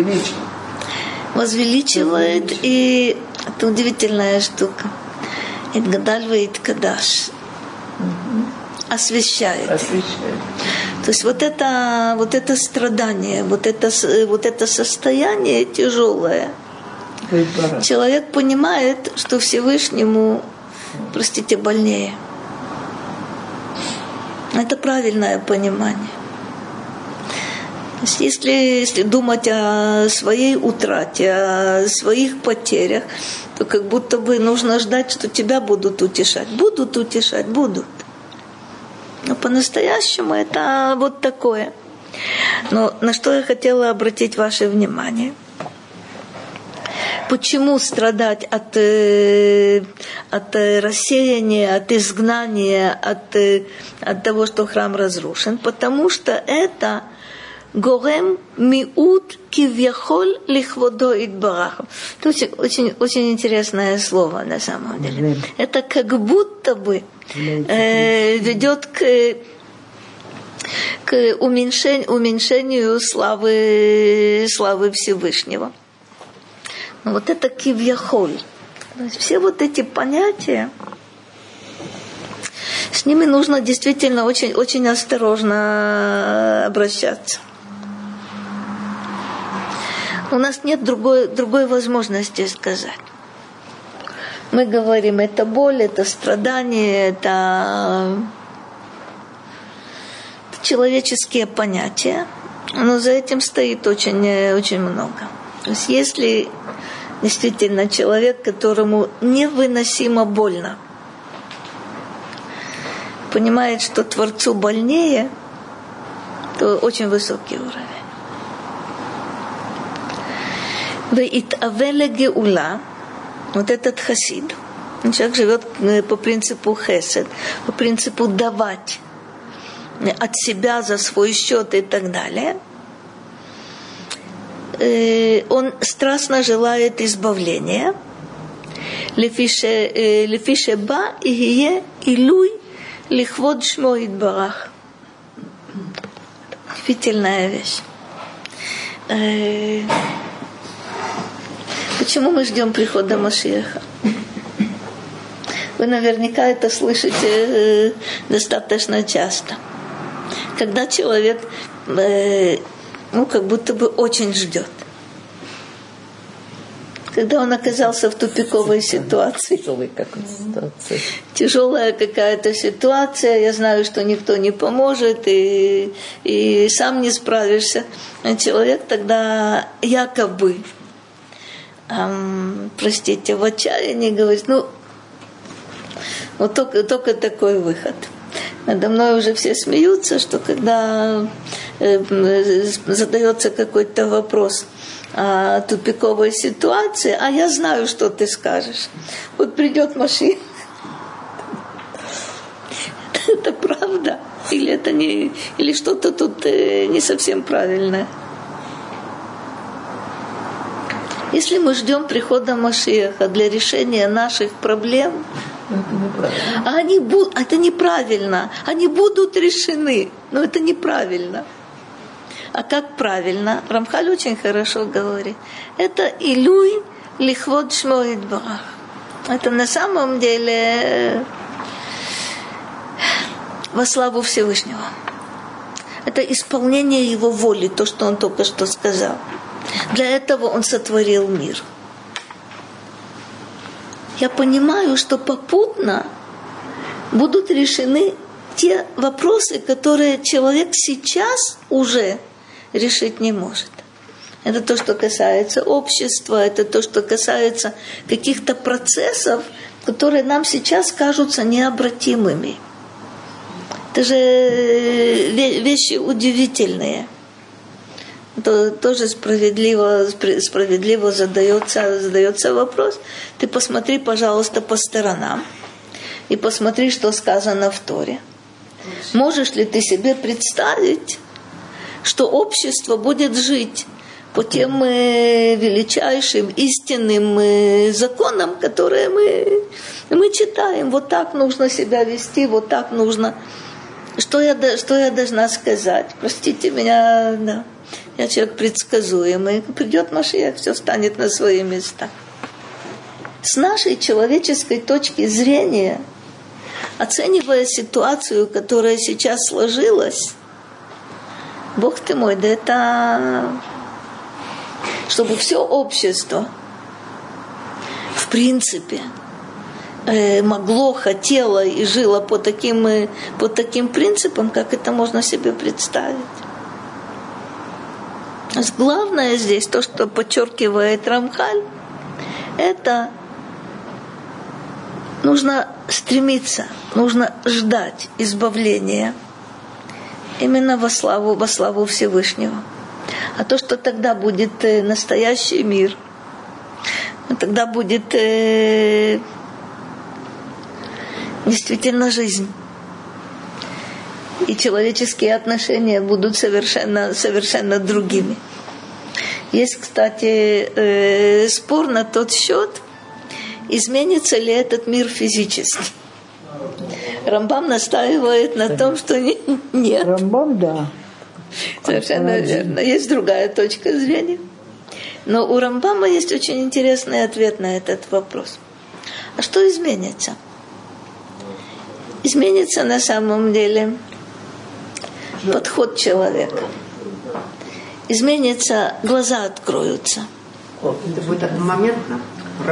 Возвеличивает, и это удивительная штука. Идгадаль веиткадаш. Освящает. То есть вот это страдание, вот это состояние тяжелое. Человек понимает, что Всевышнему, простите, больнее. Это правильное понимание. Если думать о своей утрате, о своих потерях, то как будто бы нужно ждать, что тебя будут утешать. Будут утешать, будут. Но по-настоящему это вот такое. Но на что я хотела обратить ваше внимание? Почему страдать от рассеяния, от изгнания, от того, что храм разрушен? Потому что это горем миут кивьяхоль лихводо идбарах. Это очень интересное слово на самом деле. Это как будто бы ведет к уменьшению славы Всевышнего. Но вот это кивьяхоль. Все вот эти понятия, с ними нужно действительно очень, очень осторожно обращаться. У нас нет другой возможности сказать. Мы говорим, это боль, это страдание, это человеческие понятия, но за этим стоит очень, очень много. То есть если действительно человек, которому невыносимо больно, понимает, что Творцу больнее, то очень высокий уровень. Веитавеле геула, вот этот хасид, человек живет по принципу хесед, по принципу давать от себя за свой счет и так далее. Он страстно желает избавления. Лефише ба ихие илуй лихвод шмо идбарах. Удивительная вещь. Почему мы ждем прихода Машиаха? Вы наверняка это слышите достаточно часто. Когда человек как будто бы очень ждет. Когда он оказался в тупиковой ситуации. Тяжелая какая-то ситуация. Я знаю, что никто не поможет, и сам не справишься. Человек тогда якобы, простите, в отчаянии говорит, вот только такой выход. Надо мной уже все смеются, что когда задается какой-то вопрос о тупиковой ситуации, а я знаю, что ты скажешь. Вот придет Машиах. Это правда? Или это не, или что-то тут не совсем правильное? Если мы ждем прихода Машиаха для решения наших проблем, это неправильно. Они будут решены, но это неправильно. А как правильно? Рамхаль очень хорошо говорит. Это илуй лихвод шмо идбарах. Это на самом деле во славу Всевышнего. Это исполнение Его воли, то, что Он только что сказал. Для этого Он сотворил мир. Я понимаю, что попутно будут решены те вопросы, которые человек сейчас уже решить не может. Это то, что касается общества, это то, что касается каких-то процессов, которые нам сейчас кажутся необратимыми. Это же вещи удивительные. То тоже справедливо задается вопрос. Ты посмотри, пожалуйста, по сторонам и посмотри, что сказано в Торе. Можешь ли ты себе представить, что общество будет жить по тем величайшим истинным законам, которые мы читаем. Вот так нужно себя вести, вот так нужно. Что я должна сказать? Простите меня, да. Я человек предсказуемый. Придет Машиах, все станет на свои места. С нашей человеческой точки зрения, оценивая ситуацию, которая сейчас сложилась, Бог ты мой, да это... Чтобы все общество, в принципе, могло, хотело и жило по таким принципам, как это можно себе представить. Главное здесь, то, что подчеркивает Рамхаль, это нужно стремиться, нужно ждать избавления именно во славу Всевышнего. А то, что тогда будет настоящий мир, тогда будет действительно жизнь. И человеческие отношения будут совершенно другими. Есть, кстати, спор на тот счет, изменится ли этот мир физически. Рамбам настаивает на том, что нет. Рамбам, да. Совершенно верно. Есть другая точка зрения. Но у Рамбама есть очень интересный ответ на этот вопрос. А что изменится? Изменится на самом деле подход человека. Изменится, глаза откроются. Это будет одномоментно?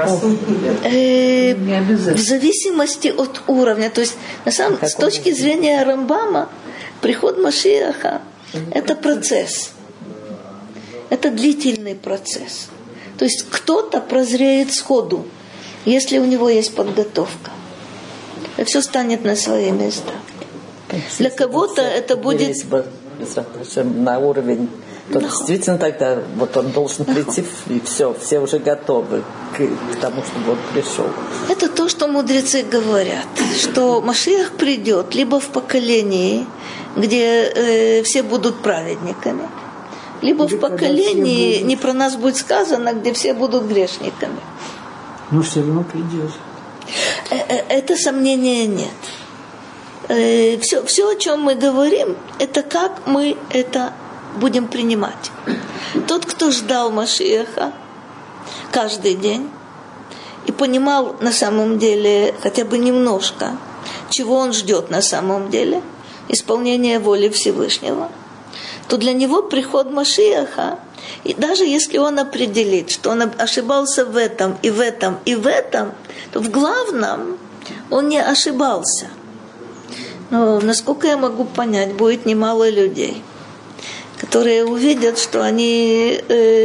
В зависимости от уровня. То есть, с точки зрения Рамбама, приход Машиаха – это процесс. Это длительный процесс. То есть, кто-то прозреет сходу, если у него есть подготовка. И все станет на свои места. Для кого-то это будет... На уровень... То действительно тогда вот он должен прийти, и все уже готовы к тому, чтобы он пришел. Это то, что мудрецы говорят, что Машиах придет либо в поколении, где все будут праведниками, либо в поколении, не про нас будет сказано, где все будут грешниками. Но все равно придет. Это сомнения нет. Все, о чем мы говорим, это как мы это будем принимать. Тот, кто ждал Машиаха каждый день и понимал на самом деле хотя бы немножко, чего он ждет на самом деле, исполнение воли Всевышнего, то для него приход Машиаха, и даже если он определит, что он ошибался в этом, и в этом, и в этом, то в главном он не ошибался. Но, насколько я могу понять, будет немало людей, которые увидят, что они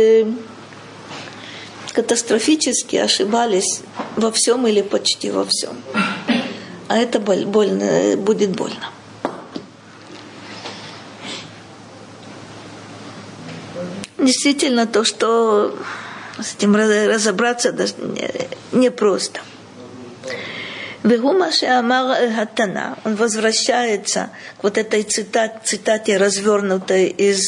катастрофически ошибались во всем или почти во всем. А это будет больно. Действительно, то, что с этим разобраться даже непросто. Он возвращается к вот этой цитате, развернутой из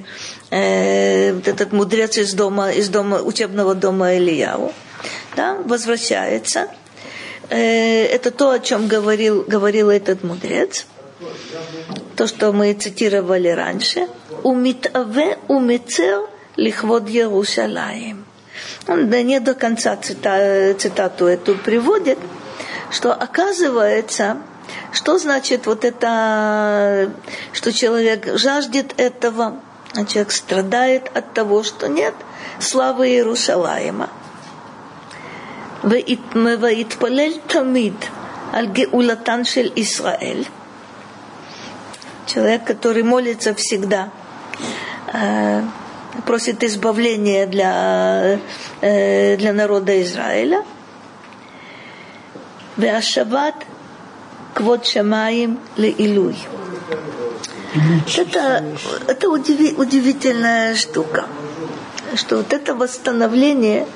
этот мудрец из дома учебного дома Ильяу. Да, возвращается. Это то, о чем говорил этот мудрец. То, что мы цитировали раньше. «Умитаве умицер лихвод Иерусалим». Он не до конца цитату эту приводит, что оказывается, что значит вот это, что человек жаждет этого, а человек страдает от того, что нет славы Иерусалима. «Ваитпалель тамид аль геулатан шель Исраэль». Человек, который молится всегда, просит избавления для народа Израиля. «Веашават квод шамаим леилуй». Это удивительная штука, что вот это восстановление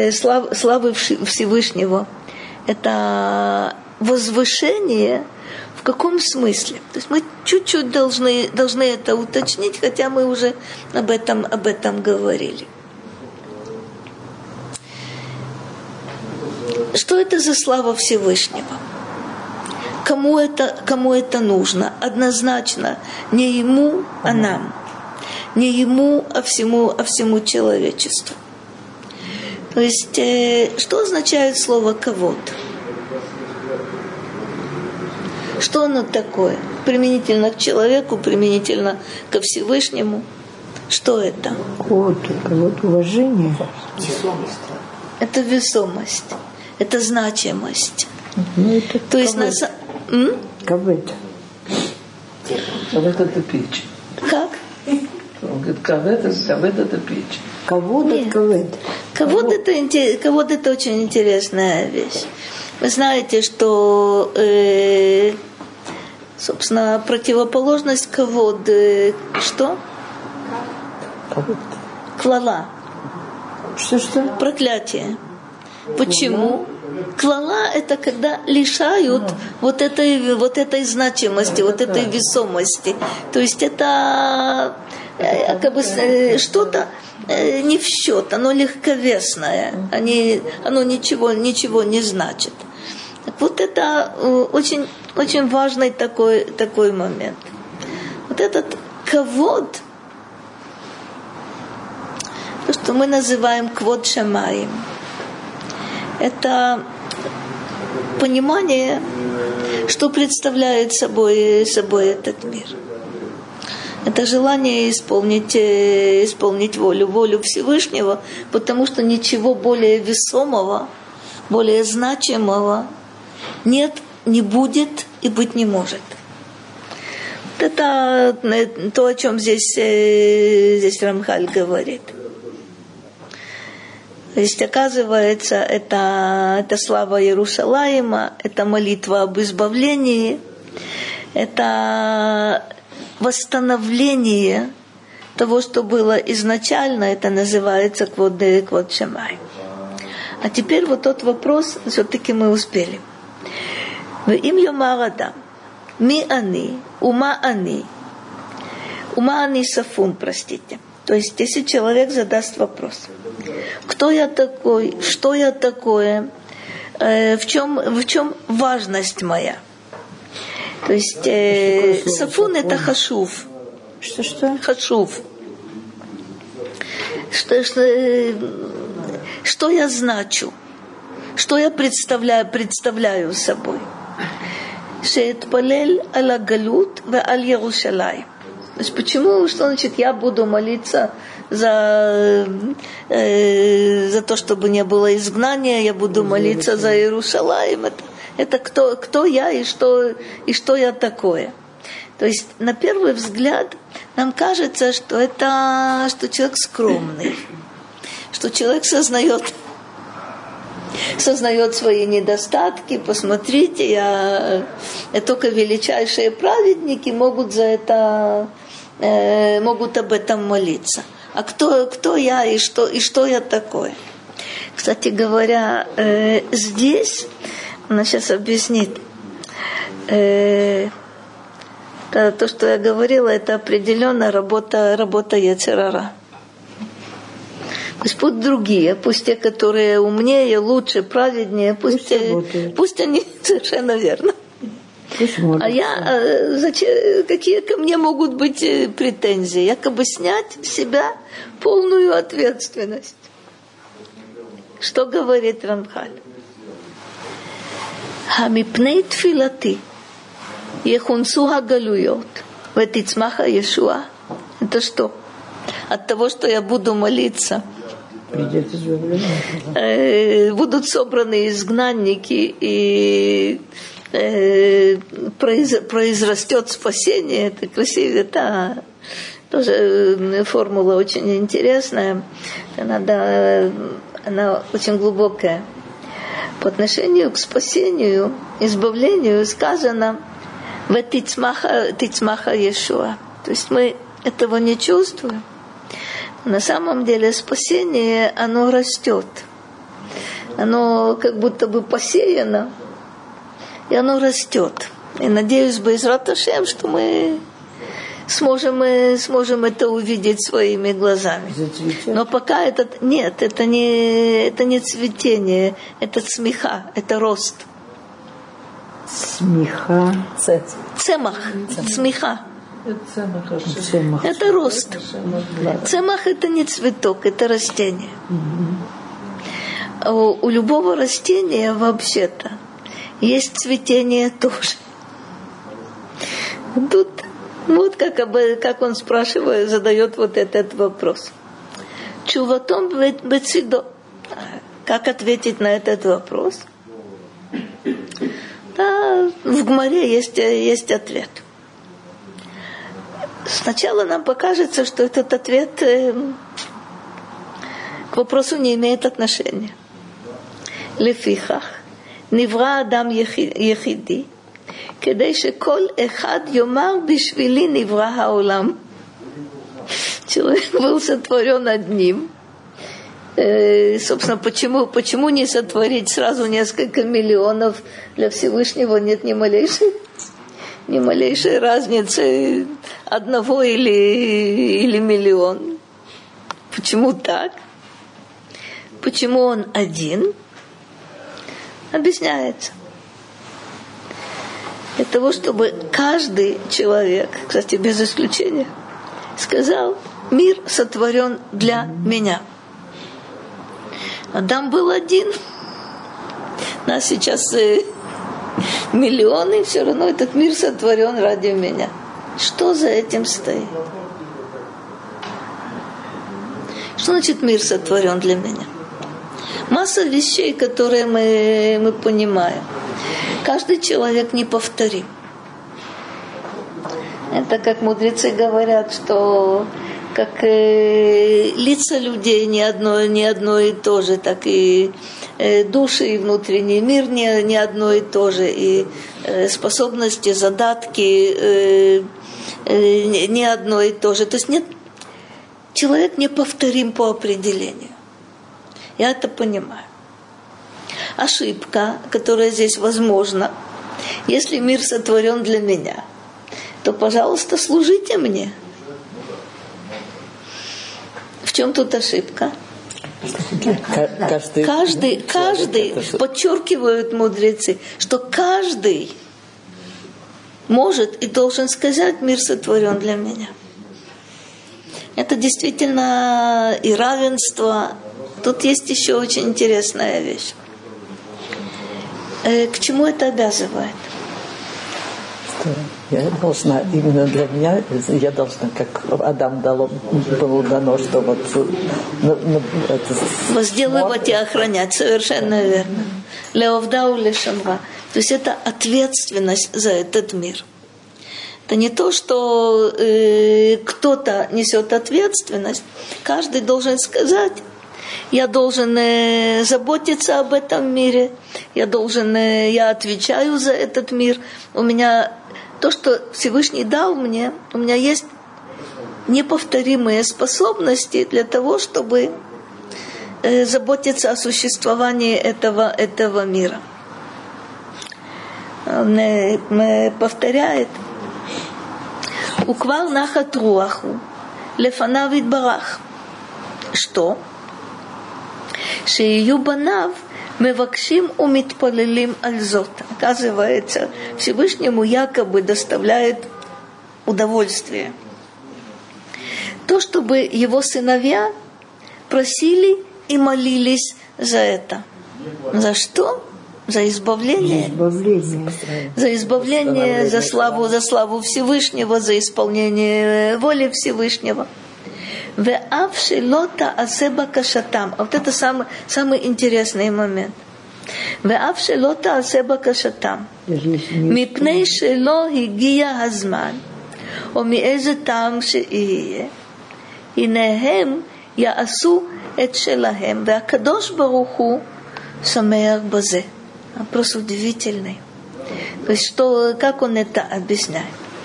славы Всевышнего, это возвышение В каком смысле? То есть мы чуть-чуть должны это уточнить, хотя мы уже об этом говорили. Что это за слава Всевышнего? Кому это нужно? Однозначно не ему, а нам. Не ему, а всему человечеству. То есть, что означает слово «кавод»? Что оно такое? Применительно к человеку, применительно ко Всевышнему. Что это? Кавод, уважение. Это весомость. Это значимость. Это то есть кавед. Кавед это печь. Как? Он говорит, кавед это печь. Кавод это кавед. Кавод это очень интересная вещь. Вы знаете, что собственно противоположность кавод что? Кавод. Клала. Что? Проклятие. Почему? Клала – это когда лишают вот этой значимости, вот этой весомости. То есть это как бы что-то не в счет, оно легковесное, оно ничего не значит. Так вот это очень, очень важный такой момент. Вот этот кавод, то, что мы называем квод шамаим, это понимание, что представляет собой этот мир. Это желание исполнить волю Всевышнего, потому что ничего более весомого, более значимого нет, не будет и быть не может. Это то, о чем здесь Рамхаль говорит. То есть, оказывается, это слава Иерусалима, это молитва об избавлении, это восстановление того, что было изначально, это называется квод шамай. А теперь вот тот вопрос, все-таки мы успели. Им йомар адам, ми ани, ума ани сафун, простите. То есть, если человек задаст вопрос, кто я такой, что я такое, в чем важность моя? То есть, сафун это хашув. Что? Хашув. Что я значу? Что я представляю собой? Шеэтпалель аля галут ва аль Ярушалай. То есть почему, что значит я буду молиться за то, чтобы не было изгнания, я буду молиться за Иерусалим. Это кто я и что я такое. То есть на первый взгляд нам кажется, что человек скромный, что человек сознает свои недостатки. Посмотрите, только величайшие праведники могут об этом молиться. А кто я и что я такое? Кстати говоря, здесь она сейчас объяснит. То, что я говорила, это определенно работа Йецер ара. Пусть будут другие, пусть те, которые умнее, лучше, праведнее, пусть они совершенно верно. Какие ко мне могут быть претензии? Якобы снять с себя полную ответственность. Что говорит Рамхаль? Хамипней тфилати ехунсу хагалуйот ветицмаха Иешуа. Это что? От того, что я буду молиться, будут собраны изгнанники и произрастет спасение. Это красиво, это тоже формула очень интересная. Она очень глубокая. По отношению к спасению, избавлению сказано «Ветицмаха Иешуа». То есть мы этого не чувствуем. На самом деле спасение, оно растет. Оно как будто бы посеяно, и оно растет. И надеюсь, Бе'эзрат Ашем, что мы сможем это увидеть своими глазами. Но пока это не цветение, это цмиха, это рост. Смеха. Цемах, цмиха. Это рост. Цемах — это не цветок, это растение. У любого растения вообще-то есть цветение тоже. Тут вот как он спрашивает, задает вот этот вопрос. Чуватом бецидо. Как ответить на этот вопрос? Да, в Гмаре есть ответ. Сначала нам покажется, что этот ответ к вопросу не имеет отношения. Лефихах нивра адам ехиди, кедей шекол эхад йомар бишвили нивра хаолам. Человек был сотворен одним. Собственно, почему не сотворить сразу несколько миллионов? Для Всевышнего нет ни малейшей разницы, одного или миллион. Почему так? Почему он один? Объясняется. Для того, чтобы каждый человек, кстати, без исключения, сказал: мир сотворен для меня. Адам был один. Нас сейчас миллионы, все равно этот мир сотворен ради меня. Что за этим стоит? Что значит мир сотворен для меня? Масса вещей, которые мы понимаем. Каждый человек неповторим. Это как мудрецы говорят, что как лица людей не одно и то же, так и души и внутренний мир не одно и то же, и способности, задатки не одно и то же. То есть человек неповторим по определению. Я это понимаю. Ошибка, которая здесь возможна, если мир сотворен для меня, то, пожалуйста, служите мне. В чем тут ошибка? Каждый, подчеркивают мудрецы, что каждый может и должен сказать: мир сотворен для меня. Это действительно и равенство. Тут есть еще очень интересная вещь. К чему это обязывает? Я должна, именно для меня, я должна, как Адам было дано, что вот возделывать и охранять, совершенно верно. Леовдау лешамра. То есть это ответственность за этот мир. Это не то, что кто-то несет ответственность. Каждый должен сказать: я должен заботиться об этом мире, я отвечаю за этот мир. У меня то, что Всевышний дал мне, у меня есть неповторимые способности для того, чтобы заботиться о существовании этого мира. Он повторяет: «Уквар нахат руаху лефанав идбарах». Что? «Шеию банав мевакшим умитпалилим альзот». Оказывается, Всевышнему якобы доставляет удовольствие то, чтобы его сыновья просили и молились за это. За что? За избавление. За избавление, за славу Всевышнего, за исполнение воли Всевышнего. А вот это самый интересный момент. מפני שלא הגיע הזמן, או מאיזה טעם שיהיה, הנה הם יעשו את שלהם, והקדוש ברוך הוא שמח базе. Вопрос удивительный. То есть, как он это объясняет?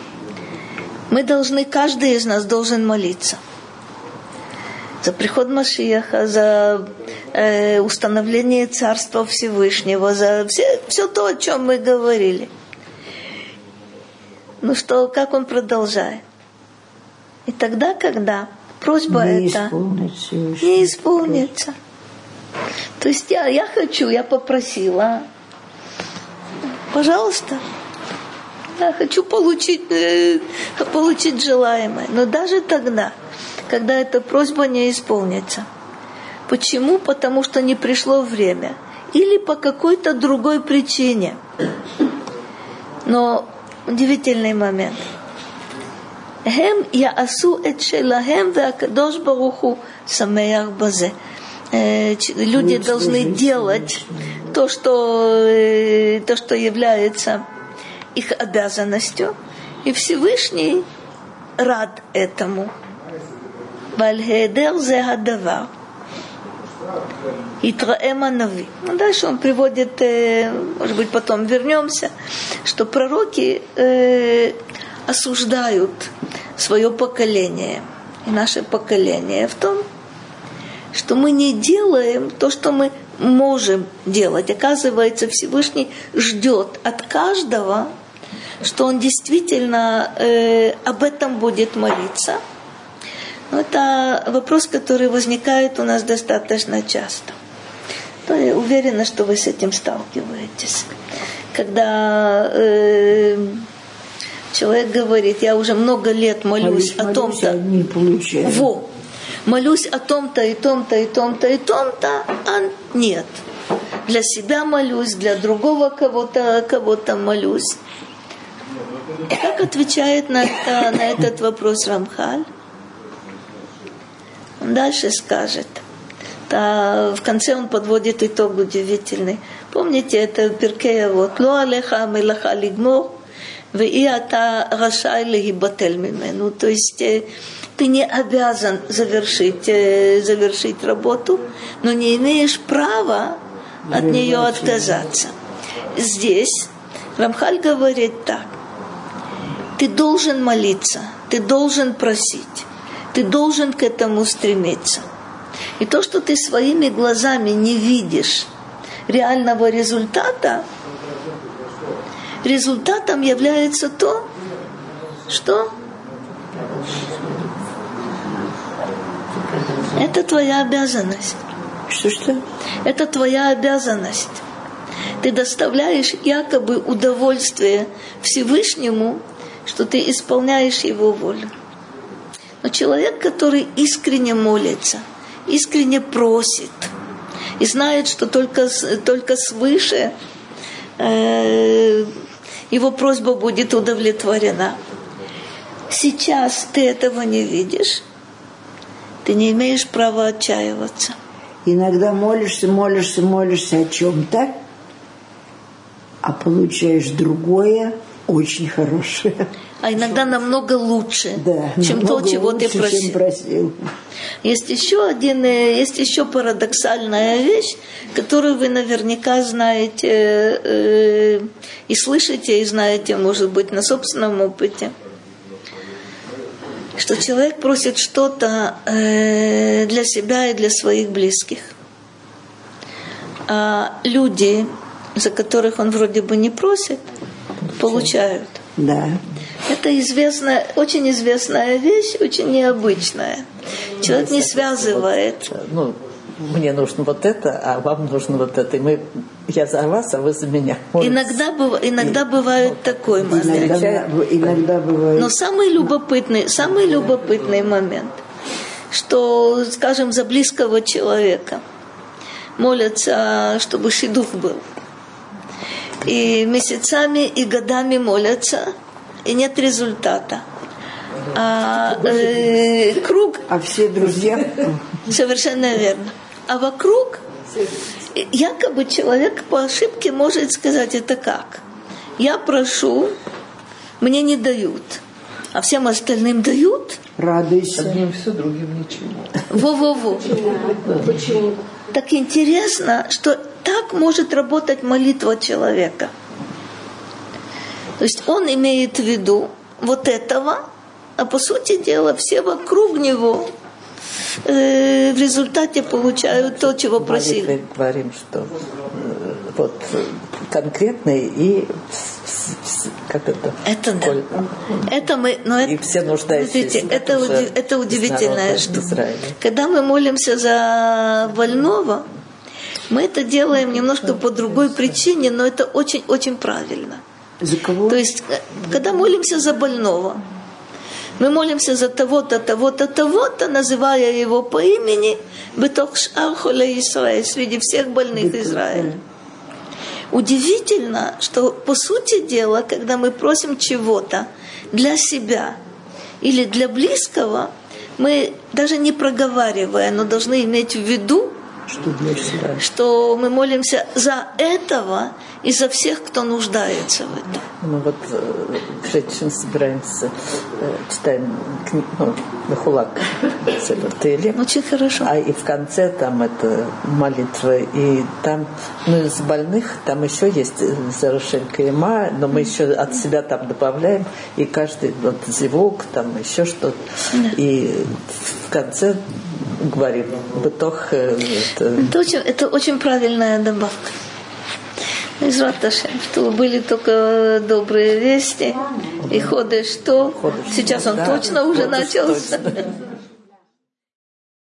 Каждый из нас должен молиться за приход Машиаха, за установление Царства Всевышнего, за все то, о чем мы говорили. Ну что, как он продолжает? И тогда, когда просьба не эта не исполнится. То есть я хочу, я попросила, пожалуйста, я хочу получить желаемое. Но даже тогда, когда эта просьба не исполнится. Почему? Потому что не пришло время. Или по какой-то другой причине. Но удивительный момент. Хем яасу эт шелахем веакадош баруху самеях базе. Люди должны делать то, что является их обязанностью, и Всевышний рад этому. Вальхедер зе хадавар. Итраэманави. Дальше он приводит, может быть, потом вернемся, что пророки осуждают свое поколение и наше поколение в том, что мы не делаем то, что мы можем делать. Оказывается, Всевышний ждет от каждого, что он действительно об этом будет молиться. Но это вопрос, который возникает у нас достаточно часто. Но я уверена, что вы с этим сталкиваетесь. Когда человек говорит, я уже много лет молюсь о том-то. Не получаю. Молюсь о том-то и том-то и том-то и том-то, а нет. Для себя молюсь, для другого кого-то молюсь. Как отвечает на этот вопрос Рамхаль? Он дальше скажет. В конце он подводит итог удивительный. Помните, это Пиркей Авот. Ло алеха мелаха лигмор, веи ата рашай легибатель мимену. То есть ты не обязан завершить работу, но не имеешь права от нее отказаться. Здесь Рамхаль говорит так. Ты должен молиться, ты должен просить, ты должен к этому стремиться. И то, что ты своими глазами не видишь реального результата, результатом является то, что это твоя обязанность. Что? Это твоя обязанность. Ты доставляешь якобы удовольствие Всевышнему, что ты исполняешь его волю. Но человек, который искренне молится, искренне просит и знает, что только свыше его просьба будет удовлетворена. Сейчас ты этого не видишь, ты не имеешь права отчаиваться. Иногда молишься о чем-то, а получаешь другое, очень хорошее. А иногда намного лучше, чем то, чего ты просил. Есть еще парадоксальная вещь, которую вы наверняка знаете и слышите, и знаете, может быть, на собственном опыте. Что человек просит что-то для себя и для своих близких. А люди, за которых он вроде бы не просит, получают. Да. Это очень известная вещь, очень необычная. Человек не связывает. Мне нужно вот это, а вам нужно вот это. Я за вас, а вы за меня. Иногда бывает такой момент. Иногда бывает. Но самый любопытный момент, что, скажем, за близкого человека молятся, чтобы шидух был. И месяцами и годами молятся, и нет результата. Круг... А все друзья... Совершенно верно. А вокруг якобы человек по ошибке может сказать, это как? Я прошу, мне не дают, а всем остальным дают? Радуйся. Одним все, другим ничего. Во-во-во. Почему? Так интересно, что так может работать молитва человека. То есть он имеет в виду вот этого, а по сути дела все вокруг него в результате получают то, чего просили. Мы говорим, что вот конкретный и как это? Это да. Это мы, но и все нуждающиеся. Смотрите, это удивительная штука. Когда мы молимся за больного, мы это делаем немножко по другой причине, но это очень-очень правильно. За кого? То есть, когда молимся за больного, мы молимся за того-то, того-то, того-то, называя его по имени «Бетох шар холей Исраэль», среди всех больных Израиля. Удивительно, что по сути дела, когда мы просим чего-то для себя или для близкого, мы даже не проговаривая, но должны иметь в виду, что мы молимся за этого и за всех, кто нуждается в этом. Мы вот женщин собираемся, читаем книгу Мехулак Сефер Теилим. Очень хорошо. И в конце там это молитва, и там, из больных там еще есть Зарошенька и Ма, но мы еще от себя там добавляем, и каждый вот звук, там еще что-то. Да. И в конце говорим, бытох. Это очень правильная добавка. Израт Ашем, чтобы были только добрые вести и ходишь что. Сейчас он точно уже начался.